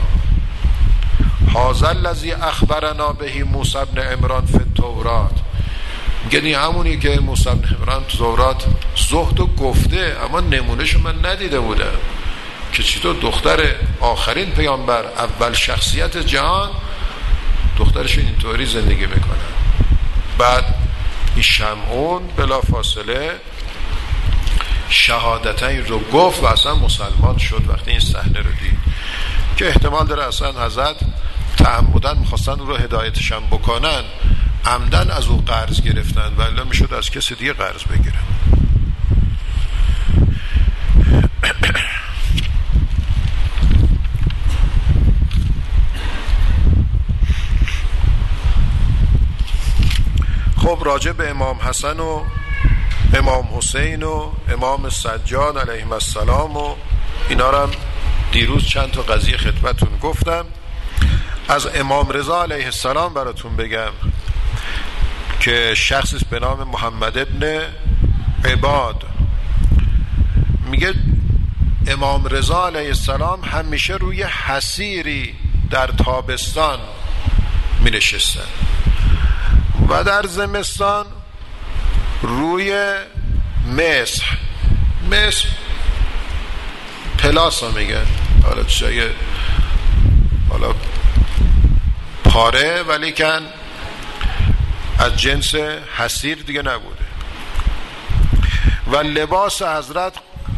هذا الذی اخبرنا به موسی بن عمران فی التورات، یعنی همونی که موسی بن عمران تو تورات زهدو گفته اما نمونهشو من ندیده بودم که چطور دختر آخرین پیامبر، اول شخصیت جهان، دخترش اینطوری زندگی میکنه. بعد این شمعون بلا فاصله شهادتین رو گفت و اصلا مسلمان شد وقتی این صحنه رو دید، که احتمال داره اصلا حضرت تعمدن میخواستن رو هدایتشن بکنن، عمدن از او قرض گرفتن و الا میشد از کسی دیگه قرض بگیرن. خب راجع به امام حسن و امام حسین و امام سجاد علیهم السلام و اینا رو هم دیروز چند تا قضیه خدمتون گفتم. از امام رضا علیه السلام براتون بگم که شخصی به نام محمد ابن عباد، میگه امام رضا علیه السلام همیشه روی حصیری در تابستان می نشستن و در زمستان روی مسح، مسح پلاس ها میگن، حالا چیزای حالا پاره ولی کن از جنس حصیر دیگه نبوده و لباس حضرت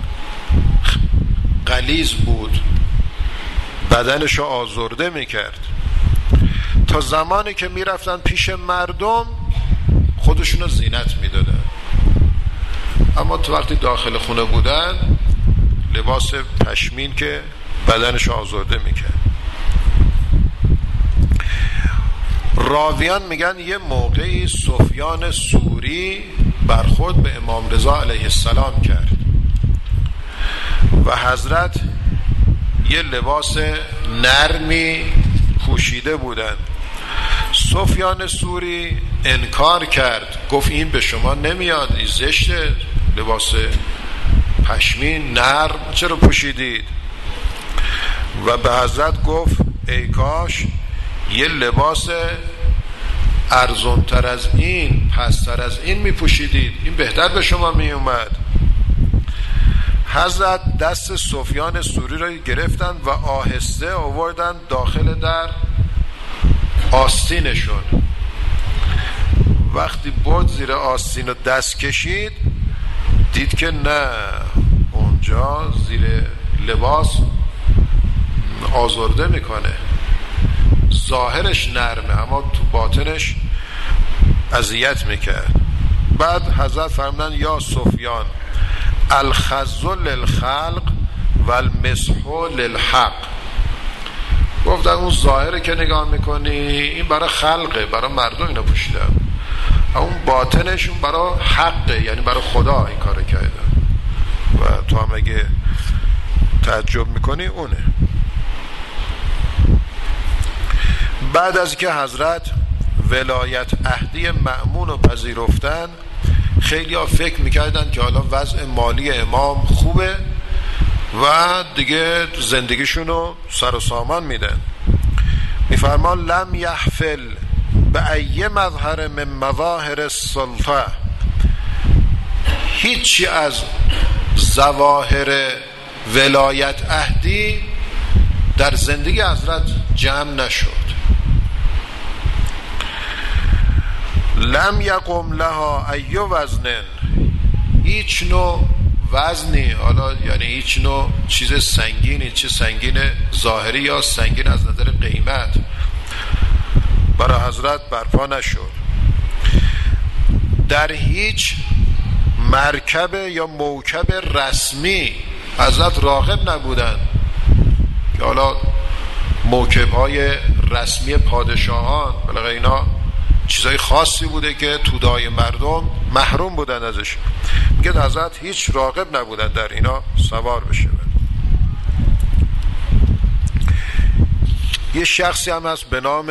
غلیظ بود، بدنشو آزرده میکرد تا زمانی که میرفتن پیش مردم خودشونو زینت میدادن، اما تو وقتی داخل خونه بودن لباس پشمین که بدنشو آزرده میکرد. راویان میگن یه موقعی سفیان سوری برخورد به امام رضا علیه السلام کرد و حضرت یه لباس نرمی پوشیده بودن. سفیان سوری انکار کرد، گفت این به شما نمیاد، این زشته، لباس پشمین نرم چرا پوشیدید؟ و به حضرت گفت ای کاش یه لباس ارزانتر از این، پستر از این می پوشیدید، این بهتر به شما می اومد. حضرت دست سفیان سوری را گرفتن و آهسته آوردن داخل در آستینشون. وقتی برد زیر آستین و دست کشید دید که نه، اونجا زیر لباس آزرده میکنه، ظاهرش نرمه اما تو باطنش اذیت میکرد. بعد حضرت فرمودن یا سفیان الخز للخلق و المسح للحق، گفتن اون ظاهره که نگاه میکنی این برای خلقه، برای مردم اینا پوشیدن، اون باطنشون برای حقه، یعنی برای خدا این کار کردن و تو هم اگه تعجب میکنی اونه. بعد از که حضرت ولایت عهدی مأمون رو پذیرفتن، خیلی ها فکر میکردن که حالا وضع مالی امام خوبه و دیگه زندگیشونو سر و سامان میدن. میفرمان لم یحفل به ای مظهر من مظاهر السلطه، هیچی از ظواهر ولایت عهدی در زندگی حضرت جمع نشد. لم یقم لها ای وزن، هیچ نوع وزنی، حالا یعنی هیچ نوع چیز سنگینی، چه سنگین ظاهری یا سنگین از نظر قیمت، برای حضرت برپا نشد. در هیچ مرکب یا موکب رسمی حضرت راغب نبودن که حالا موکب های رسمی پادشاهان، بلکه اینا چیزای خاصی بوده که تودای مردم محروم بودن ازش. میگه حضرت هیچ راغب نبودن در اینا سوار بشه. یه شخصی هم هست به نام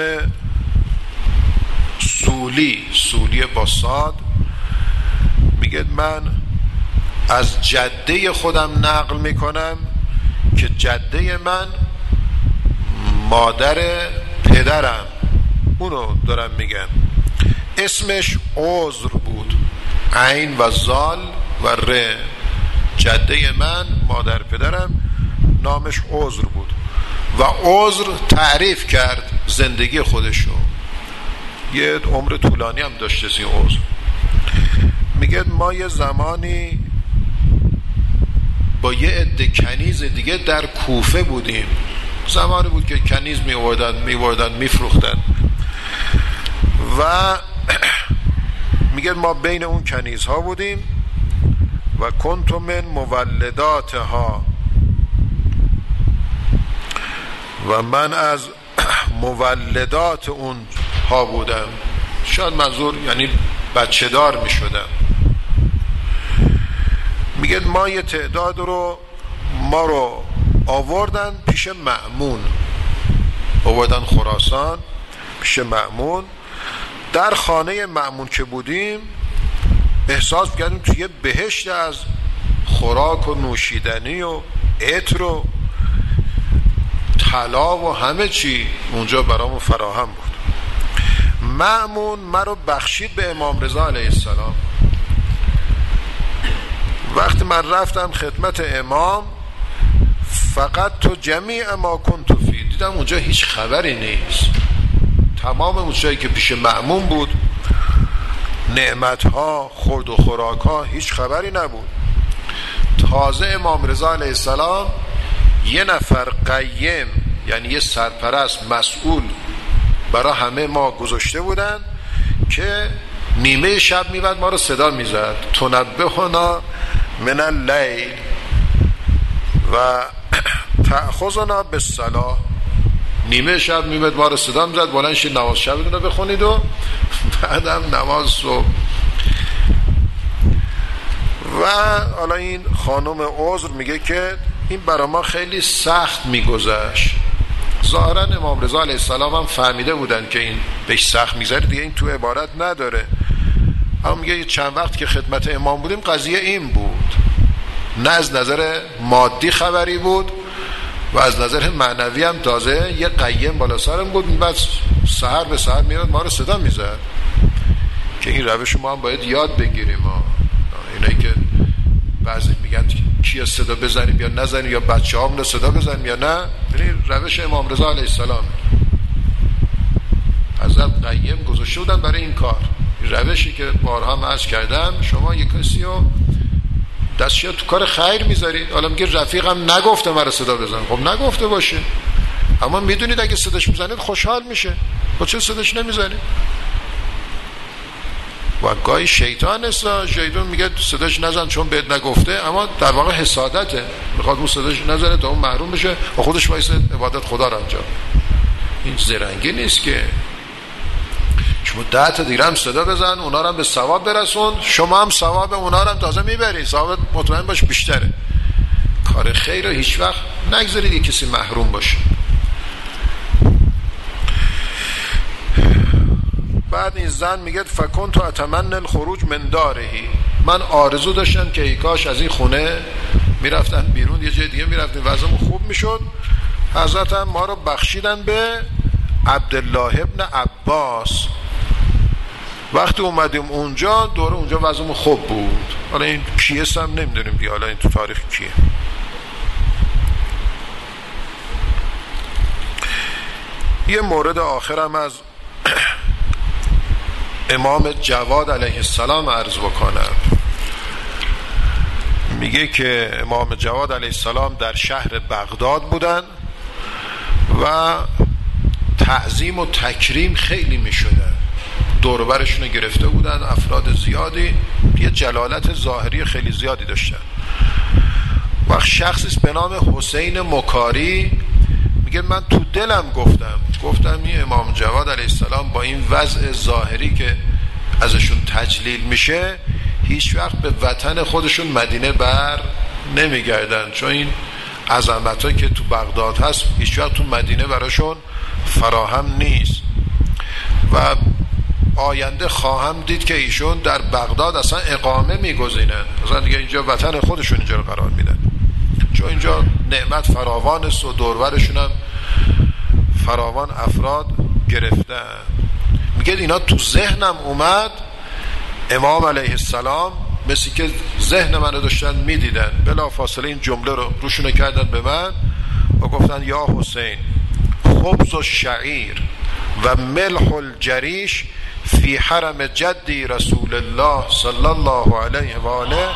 سولی، سولی باساد، میگه من از جده خودم نقل میکنم که جده من مادر پدرم، اونو دارم میگم. اسمش عذر بود، عین و زال و ر. جده من مادر پدرم نامش عذر بود و عذر تعریف کرد زندگی خودشو. یه عمر طولانی هم داشته این عذر. میگه ما یه زمانی با یه عده کنیز دیگه در کوفه بودیم. زمانی بود که کنیز میوردن میوردن میفروختن و میگه ما بین اون کنیزها بودیم و کنت من مولداتها، و من از مولدات اون ها بودم. شاید منظور یعنی بچه دار می شدم. میگه ما یه تعداد رو ما رو آوردن پیش مأمون، آوردن خراسان پیش مأمون. در خانه مأمون که بودیم احساس کردیم توی بهشت از خوراک و نوشیدنی و عطر و طلا و همه چی اونجا برامون فراهم بود. مأمون من رو بخشید به امام رضا علیه السلام. وقتی من رفتم خدمت امام، فقط تو جمیع ما کنت فی، دیدم اونجا هیچ خبری نیست. تمام اون چیزایی که پیش مأمون بود، نعمتها، خورد و خوراکها، هیچ خبری نبود. تازه امام رضا علیه السلام یه نفر قیم، یعنی یه سرپرست مسئول برای همه ما گذاشته بودن که نیمه شب میبد ما رو صدا میزد، تنبهنا من اللیل و تأخذنا بالصلاة. نیمه شب میبد ما رو صدا میزد بلند شید نماز شبتون رو بخونید و بعدم نماز صبح. و حالا این خانم عذر میگه که این برای ما خیلی سخت میگذشت. ظاهرا امام رضا علیه السلام هم فهمیده بودن که این بهش سخت میگذره، دیگه این تو عبارت نداره. اما میگه چند وقت که خدمت امام بودیم قضیه این بود، نه از نظر مادی خبری بود و از نظر معنوی هم تازه یه قیم بالا سرم بود. بعد سحر به سحر میاد ما رو صدا میزد که این روش ما هم باید یاد بگیریم. ما اینایی که بعضی میگن کیا صدا بزنیم یا نزنیم، یا بچه هم رو صدا بزنیم یا نه، این روش امام رضا علیه السلام. حضرت قیم گذاشته بودن برای این کار. این روشی که بارها هم عرض کردم، شما یک کسی رو دستش تو کار خیر میذارید، حالا میگه رفیقم نگفته مرا صدا بزن. خب نگفته باشه، اما میدونید اگه صداش میزنید خوشحال میشه، با چه صداش نمیزنید؟ و گاهی شیطان است، شیطان میگه صداش نزن چون بهت نگفته، اما در واقع حسادته، میخواد اون صداش نزنه تا اون محروم بشه و خودش وایسه عبادت خدا رو انجام. این زرنگی نیست که شما ده تا دیگه هم صدا بزن، اونا رو هم به ثواب برسون، شما هم ثواب اونا رو هم تازه میبری، ثواب مطمئن باش بیشتره. کار خیر رو هیچ وقت نگذارید یک کسی محروم باشه. بعد این زن میگه فکنت اتمنى الخروج من دارهی، من آرزو داشتم که ای کاش از این خونه میرفتن بیرون یه جای دیگه میرفتیم وضعمون خوب میشد. حضرت هم ما رو بخشیدن به عبدالله ابن عباس. وقتی اومدیم اونجا دوره اونجا وضعمون خوب بود. حالا این کیه هم نمیدونیم دیگه، حالا این تو تاریخ کیه. یه مورد آخرم از امام جواد علیه السلام عرض بکنم. میگه که امام جواد علیه السلام در شهر بغداد بودن و تعظیم و تکریم خیلی میشدن، دور و برشون رو گرفته بودن افراد زیادی، یه جلالت ظاهری خیلی زیادی داشتن. وقت شخصی به نام حسین مکاری میگه من تو دلم گفتم گفتم این امام جواد علیه السلام با این وضع ظاهری که ازشون تجلیل میشه هیچ وقت به وطن خودشون مدینه بر نمیگردن، چون این عظمتایی که تو بغداد هست هیچ وقت تو مدینه براشون فراهم نیست. و آینده خواهم دید که ایشون در بغداد اصلا اقامه میگزینن، اصلا دیگه اینجا وطن خودشون اینجا رو قرار میدن، چون اینجا نعمت فراوان است و دورورشون هم فراوان افراد گرفتن. میگه اینا تو ذهنم اومد، امام علیه السلام مثل که ذهن منو داشتن میدیدن، بلا فاصله این جمله رو روشونه کردن به من و گفتن یا حسین خبز و شعیر و ملح الجریش فی حرم جدی رسول الله صلی الله علیه و آله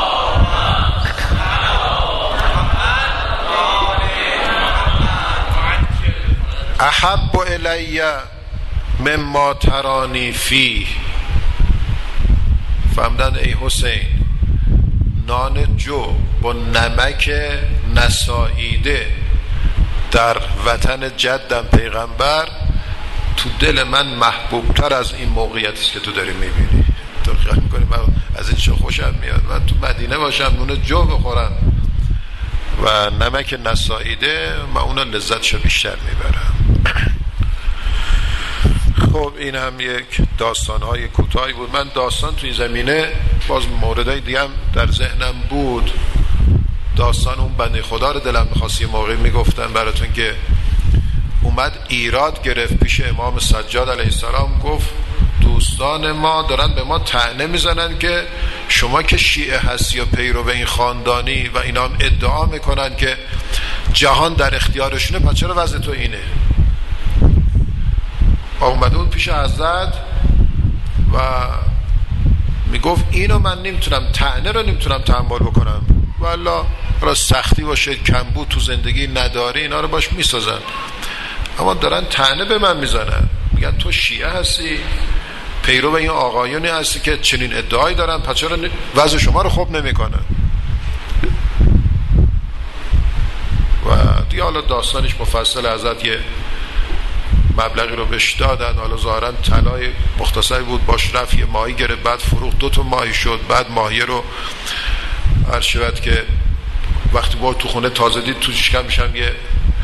احب الی مما ترانی فیه. فهمدن ای حسین نان جو با نمک نساییده در وطن جدم پیغمبر تو دل من محبوبتر از این موقعیتی است که تو داری میبینی. تو خیال میکنی من از این چه خوشم میاد من تو مدینه باشم نون جو بخورم و نمک نساییده من اون لذتشو بیشتر میبرم. خب این هم یک داستانهای کوتاهی بود. من داستان تو این زمینه باز موردهای دیگه هم در ذهنم بود. داستان اون بنده خدا رو دلم می‌خواست یه موقعی میگفتم براتون که اومد ایراد گرفت پیش امام سجاد علیه السلام، گفت دوستان ما دارن به ما طعنه میزنن که شما که شیعه هستی و پیرو به این خاندانی و اینا هم ادعا میکنن که جهان در اختیارشونه، پس چرا وضع تو اینه؟ اومده بود پیش حضرت و میگفت اینو من نمیتونم، طعنه رو نمیتونم تحمل بکنم، والله را سختی باشه کمبود تو زندگی نداری اینا رو باش میسازن، اما دارن طعنه به من میزنن، میگن تو شیعه هستی پیرو به این آقایونی هستی که چنین ادعایی دارن، پس چرا وضع شما رو خوب نمیکنن؟ و دیگه حالا داستانش مفصل، حضرت یه مبلغی رو بهش دادن، حالا ظاهرا طلای مختصری بود، باش رفت یه ماهی گرفت، بعد فروخت، دو تا ماهی شد، بعد ماهی رو هر شود که وقتی با تو خونه تازه دید تو شکمش هم یه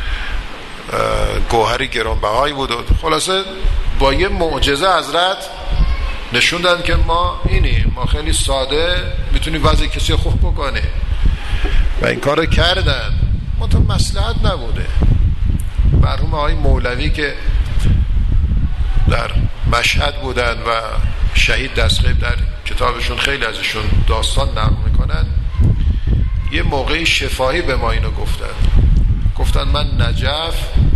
گوهری گرانبهایی بود. خلاصه با یه معجزه حضرت نشوندن که ما اینیم، ما خیلی ساده میتونیم وضع کسی خوب بکنه و این کارو کردن. منتها مصلحت نبوده. مرحوم آقای مولوی که در مشهد بودن و شهید دستغیب در کتابشون خیلی ازشون داستان نقل میکنن، یه موقعی شفاهی به ما اینو گفتن، گفتن من نجف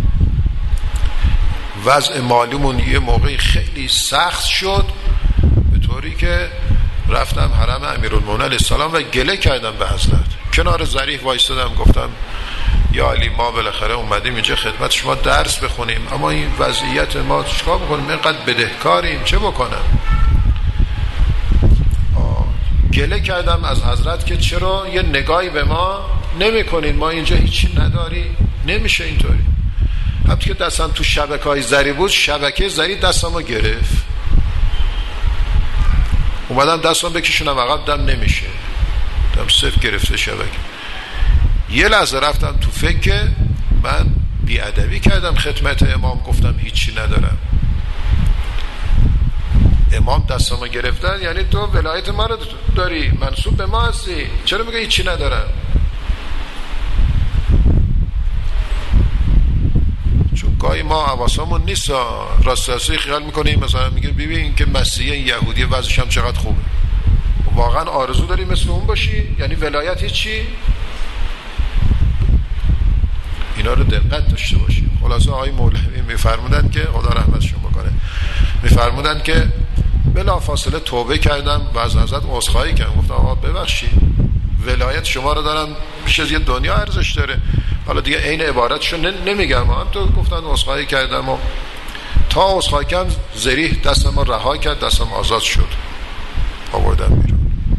وضع مالیمون یه موقعی خیلی سخت شد به طوری که رفتم حرم امیرالمومنین علیه السلام و گله کردم به حضرت، کنار ظریف وایستادم گفتم یا علی ما بالاخره اومدیم اینجا خدمت شما درس بخونیم، اما این وضعیت ما چیکار بکنیم، اینقدر بدهکاریم، چه بکنم؟ گله کردم از حضرت که چرا یه نگاهی به ما نمی کنین، ما اینجا هیچی نداریم، نمیشه اینطوری. همطور که دستم تو شبکه های زری بود، شبکه زری دستم رو گرفت، اومدم دستم بکشونم عقب، دم نمیشه، دم صفر گرفته شبکه. یه لحظه رفتم تو فکر که من بیادبی کردم خدمت امام، گفتم هیچی ندارم. امام دستمو گرفتن، یعنی تو ولایت ما رو داری، منصوب به ما هستی، چرا میگه هیچی ندارم؟ گاهی ما حواسمون نیست، راست راستی خیال میکنیم مثلا میگه ببین این که مسیحی یهودی وضعش هم چقدر خوبه. واقعا آرزو داری مثل اون باشی؟ یعنی ولایت هیچی؟ اینا رو دقت داشته باشیم. خلاصه آقای مولوی میفرمودن که خدا رحمتشون بکنه، میفرمودن که بلافاصله توبه کردم و از حضرت عذرخواهی کردم، گفتم آقا ببخشید ولایت شما رو دارم بیش از یه دنیا ارزش داره. حالا دیگه عین عبارتشو نمیگم، هم تو گفتن عذرخواهی کردم و تا عذرخواهی کردم ذریح دستم رو رها کرد، دستم آزاد شد، آوردم بیرون.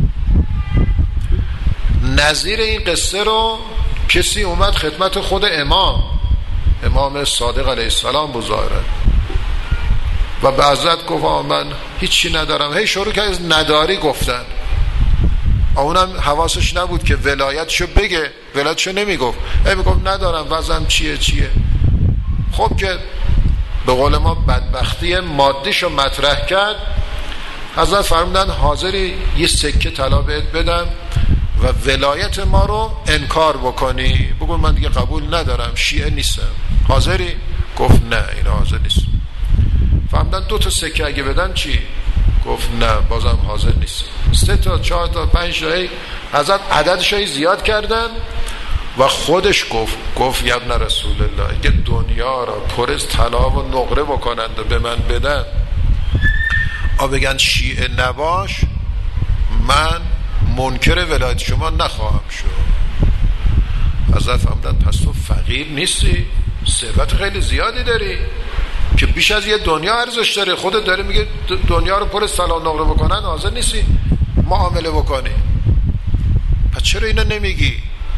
نظیر این قصه رو کسی اومد خدمت خود امام امام صادق علیه السلام بزاره و به حضرت گفت من هیچی ندارم. هی شروع کرد از نداری گفتن، اونم حواسش نبود که ولایتشو بگه، ولایتشو نمیگفت، هی میگفت ندارم، وضعم چیه چیه. خب که به قول ما بدبختی مادیشو مطرح کرد، حضرت فرمودن حاضری یه سکه طلا بهت بدم و ولایت ما رو انکار بکنی؟ بگو من دیگه قبول ندارم، شیعه نیستم، حاضری؟ گفت نه اینا حاضر نیستم. فهمدن دو تا سکه اگه بدن چی؟ گفت نه بازم حاضر نیستم. سه تا چهار تا پنج تا حضرت عددشایی زیاد کردن و خودش گفت گفت یا ابن رسول الله اگه دنیا را پر از طلا و نقره بکنند و به من بدن آ بگن شیعه نباش، من منکر ولایت شما نخواهم شد. حضرت فرمودن پس تو فقیر نیستی، ثروت خیلی زیادی داری که بیش از یه دنیا ارزش داره، خودت داری میگه دنیا رو پر از طلا و نقره بکنن، حاضر نیستی معامله بکنی، پس چرا اینو نمیگی؟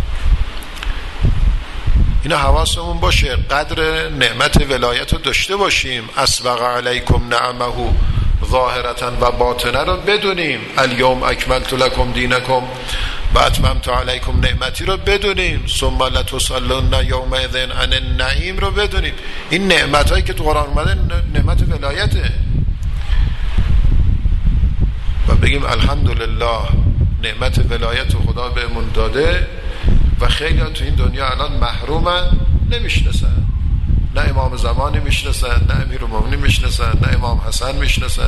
اینا حواسمون باشه، قدر نعمت ولایت رو داشته باشیم. اسبغ علیکم نعمه ظاهرتا و باطنه رو بدونیم. الیوم اکملت لکم دینکم و اتممت علیکم نعمتی رو بدونیم. ثم لتسألن یومئذ عن النعیم رو بدونیم. این نعمت هایی که تو قرآن اومده نعمت ولایته و بگیم الحمدلله نعمت ولایت خدا بهمون داده و خیلی ها تو این دنیا الان محرومن، نمیشناسن، نه امام زمانی میشناسن، نه امیرالمومنین میشناسن، نه امام حسن میشناسن،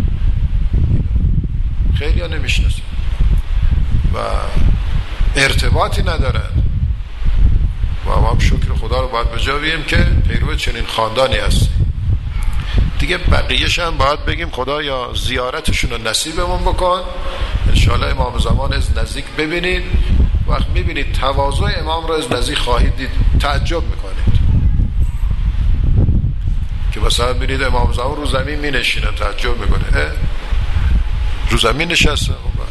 خیلی ها نمیشناسن و ارتباطی ندارن و ما هم شکر خدا رو باید به جا بیاریم که پیرو چنین خاندانی هست. دیگه بقیه‌ش هم باید بگیم خدا یا زیارتشون رو نصیبمون بکن. انشاءالله امام زمان از نزدیک ببینید، وقت میبینید تواضع امام رو از نزدیک خواهید دید، تعجب میکنید که مثلا ببینید امام زمان رو زمین می نشینه، تعجب میکنه رو زمین نشسته.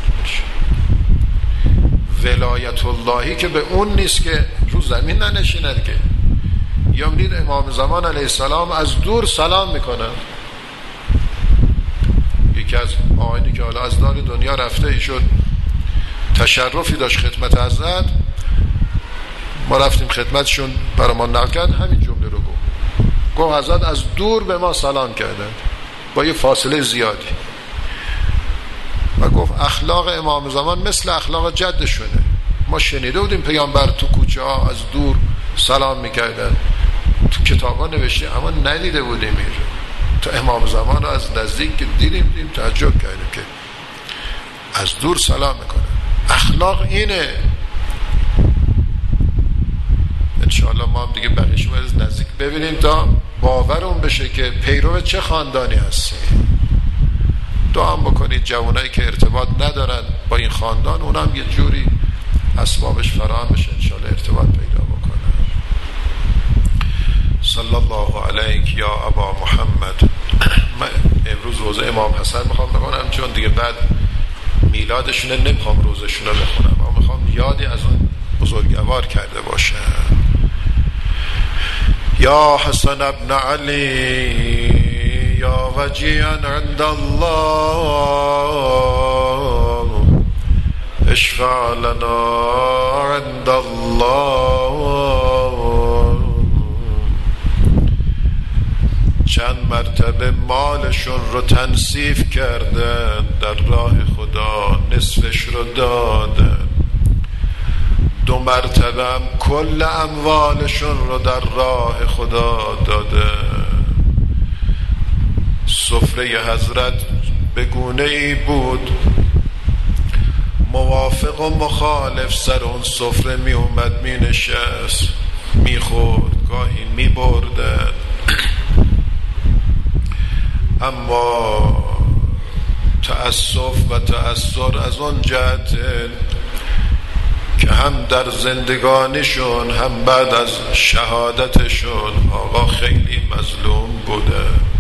ولایت اللهی که به اون نیست که رو زمین ننشیند که. یا میدید امام زمان علیه السلام از دور سلام میکنن. یکی از آقایانی که حالا از دار دنیا رفته ای شد تشرفی داشت خدمت حضرت، ما رفتیم خدمتشون برای ما نقل کرد، همین جمله رو گفت گفت حضرت از دور به ما سلام کردن با یه فاصله زیادی و گفت اخلاق امام زمان مثل اخلاق جدشونه. ما شنیده بودیم پیامبر تو کوچه ها از دور سلام میکردن، تو کتاب ها نوشته، اما ندیده بودیم این تو امام زمان رو از نزدیک که دیدیم دیدیم تعجب کردیم که از دور سلام میکنن. اخلاق اینه. انشاءالله ما هم دیگه بقیش ما از نزدیک ببینیم تا باورمون بشه که پیرو چه خاندانی هستی. دعا بکنید جوانایی که ارتباط ندارن با این خاندان اونم یه جوری اسبابش فراهم بشه، انشاءالله ارتباط پیدا بکنه. صلی الله علیک یا ابا محمد. من امروز روزه امام حسن میخوام بخونم چون دیگه بعد میلادشونه نمیخوام روزشونه بخونم، اما میخوام یادی از اون بزرگوار کرده باشم. یا حسن ابن علی یا وجیعا عند الله اشفع لنا عند الله. چند مرتبه مالشون رو تنصیف کردن، در راه خدا نصفش رو دادن. دو مرتبه هم کل اموالشون رو در راه خدا داده. سفره حضرت به گونه ای بود موافق و مخالف سر اون سفره می اومد می نشست می خورد، گاهی می بردن. اما تأسف و تأثر از اون جهت که هم در زندگانیشون هم بعد از شهادتشون آقا خیلی مظلوم بوده.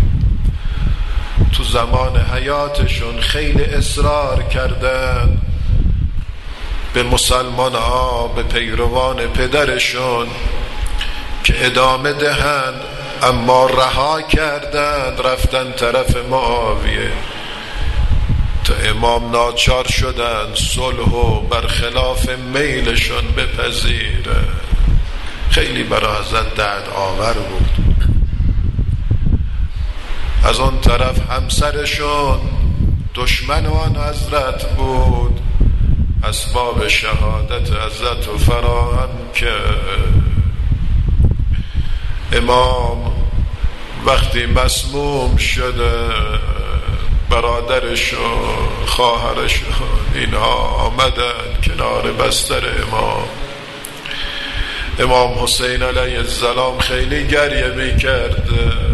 تو زمان حیاتشون خیلی اصرار کردن به مسلمان ها، به پیروان پدرشون که ادامه دهند، اما رها کردند، رفتن طرف معاویه تا امام ناچار شدن صلح و برخلاف میلشون بپذیره. خیلی برای حضرت درد آور بود. از اون طرف همسرشون دشمن آن حضرت بود، اسباب شهادت حضرت رو فراهم که امام وقتی مسموم شده برادرش و خواهرش اینها آمدن کنار بستر امام. امام حسین علیه السلام خیلی گریه می کرد.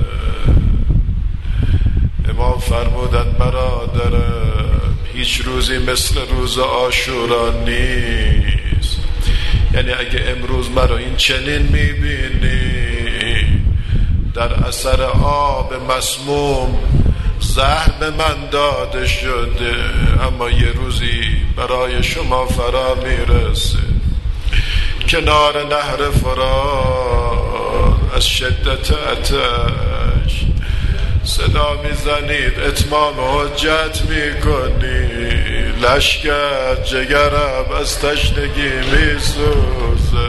امام فرمودن برادرم هیچ روزی مثل روز عاشورا نیست، یعنی اگه امروز مرا این چنین می بینی، در اثر آب مسموم زهر به من داده شده، اما یه روزی برای شما فرا میرسه کنار نهر فرات از شدت آتش صدا میزنید، اتمام حجت میکنی، لشکر جگرم از تشنگی میسوزه.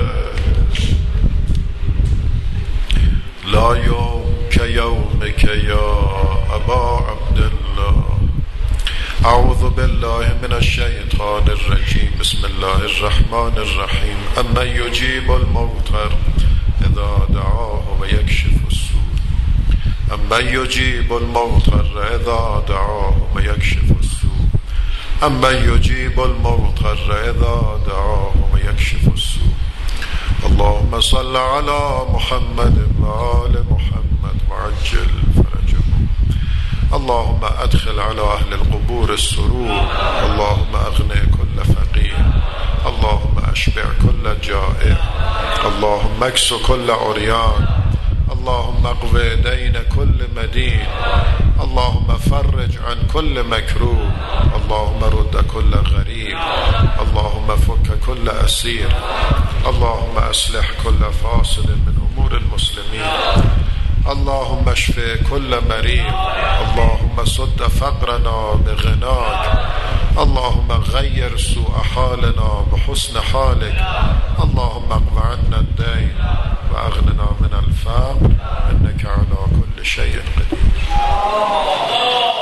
لا یوم که یومک یا ابا عبدالله. اعوذ بالله من الشیطان الرجیم. بسم الله الرحمن الرحیم. اما یجیب الموتر اذا دعاه و یکشف السوء. اما یجیب الموتر اذا دعاه و یکشف السوء. اما یجیب الموتر اذا دعاه و یکشف السوء. اللهم صل على محمد و آل محمد وعجل فرجهم. اللهم ادخل على اهل القبور السرور. اللهم اغني كل فقير. اللهم اشبع كل جائع. اللهم اكس كل عريان. اللهم اقض دين كل مدين. اللهم فرج عن كل مكروه. اللهم رد كل غريب. اللهم فك كل أسير. اللهم أصلح كل فاسد من أمور المسلمين. اللهم اشف كل مريض. اللهم سد فقرنا بغناك. اللهم غير سوء حالنا بحسن حالك. اللهم اقض عنا الدين وأغننا من الفقر إنك على كل شيء قدير.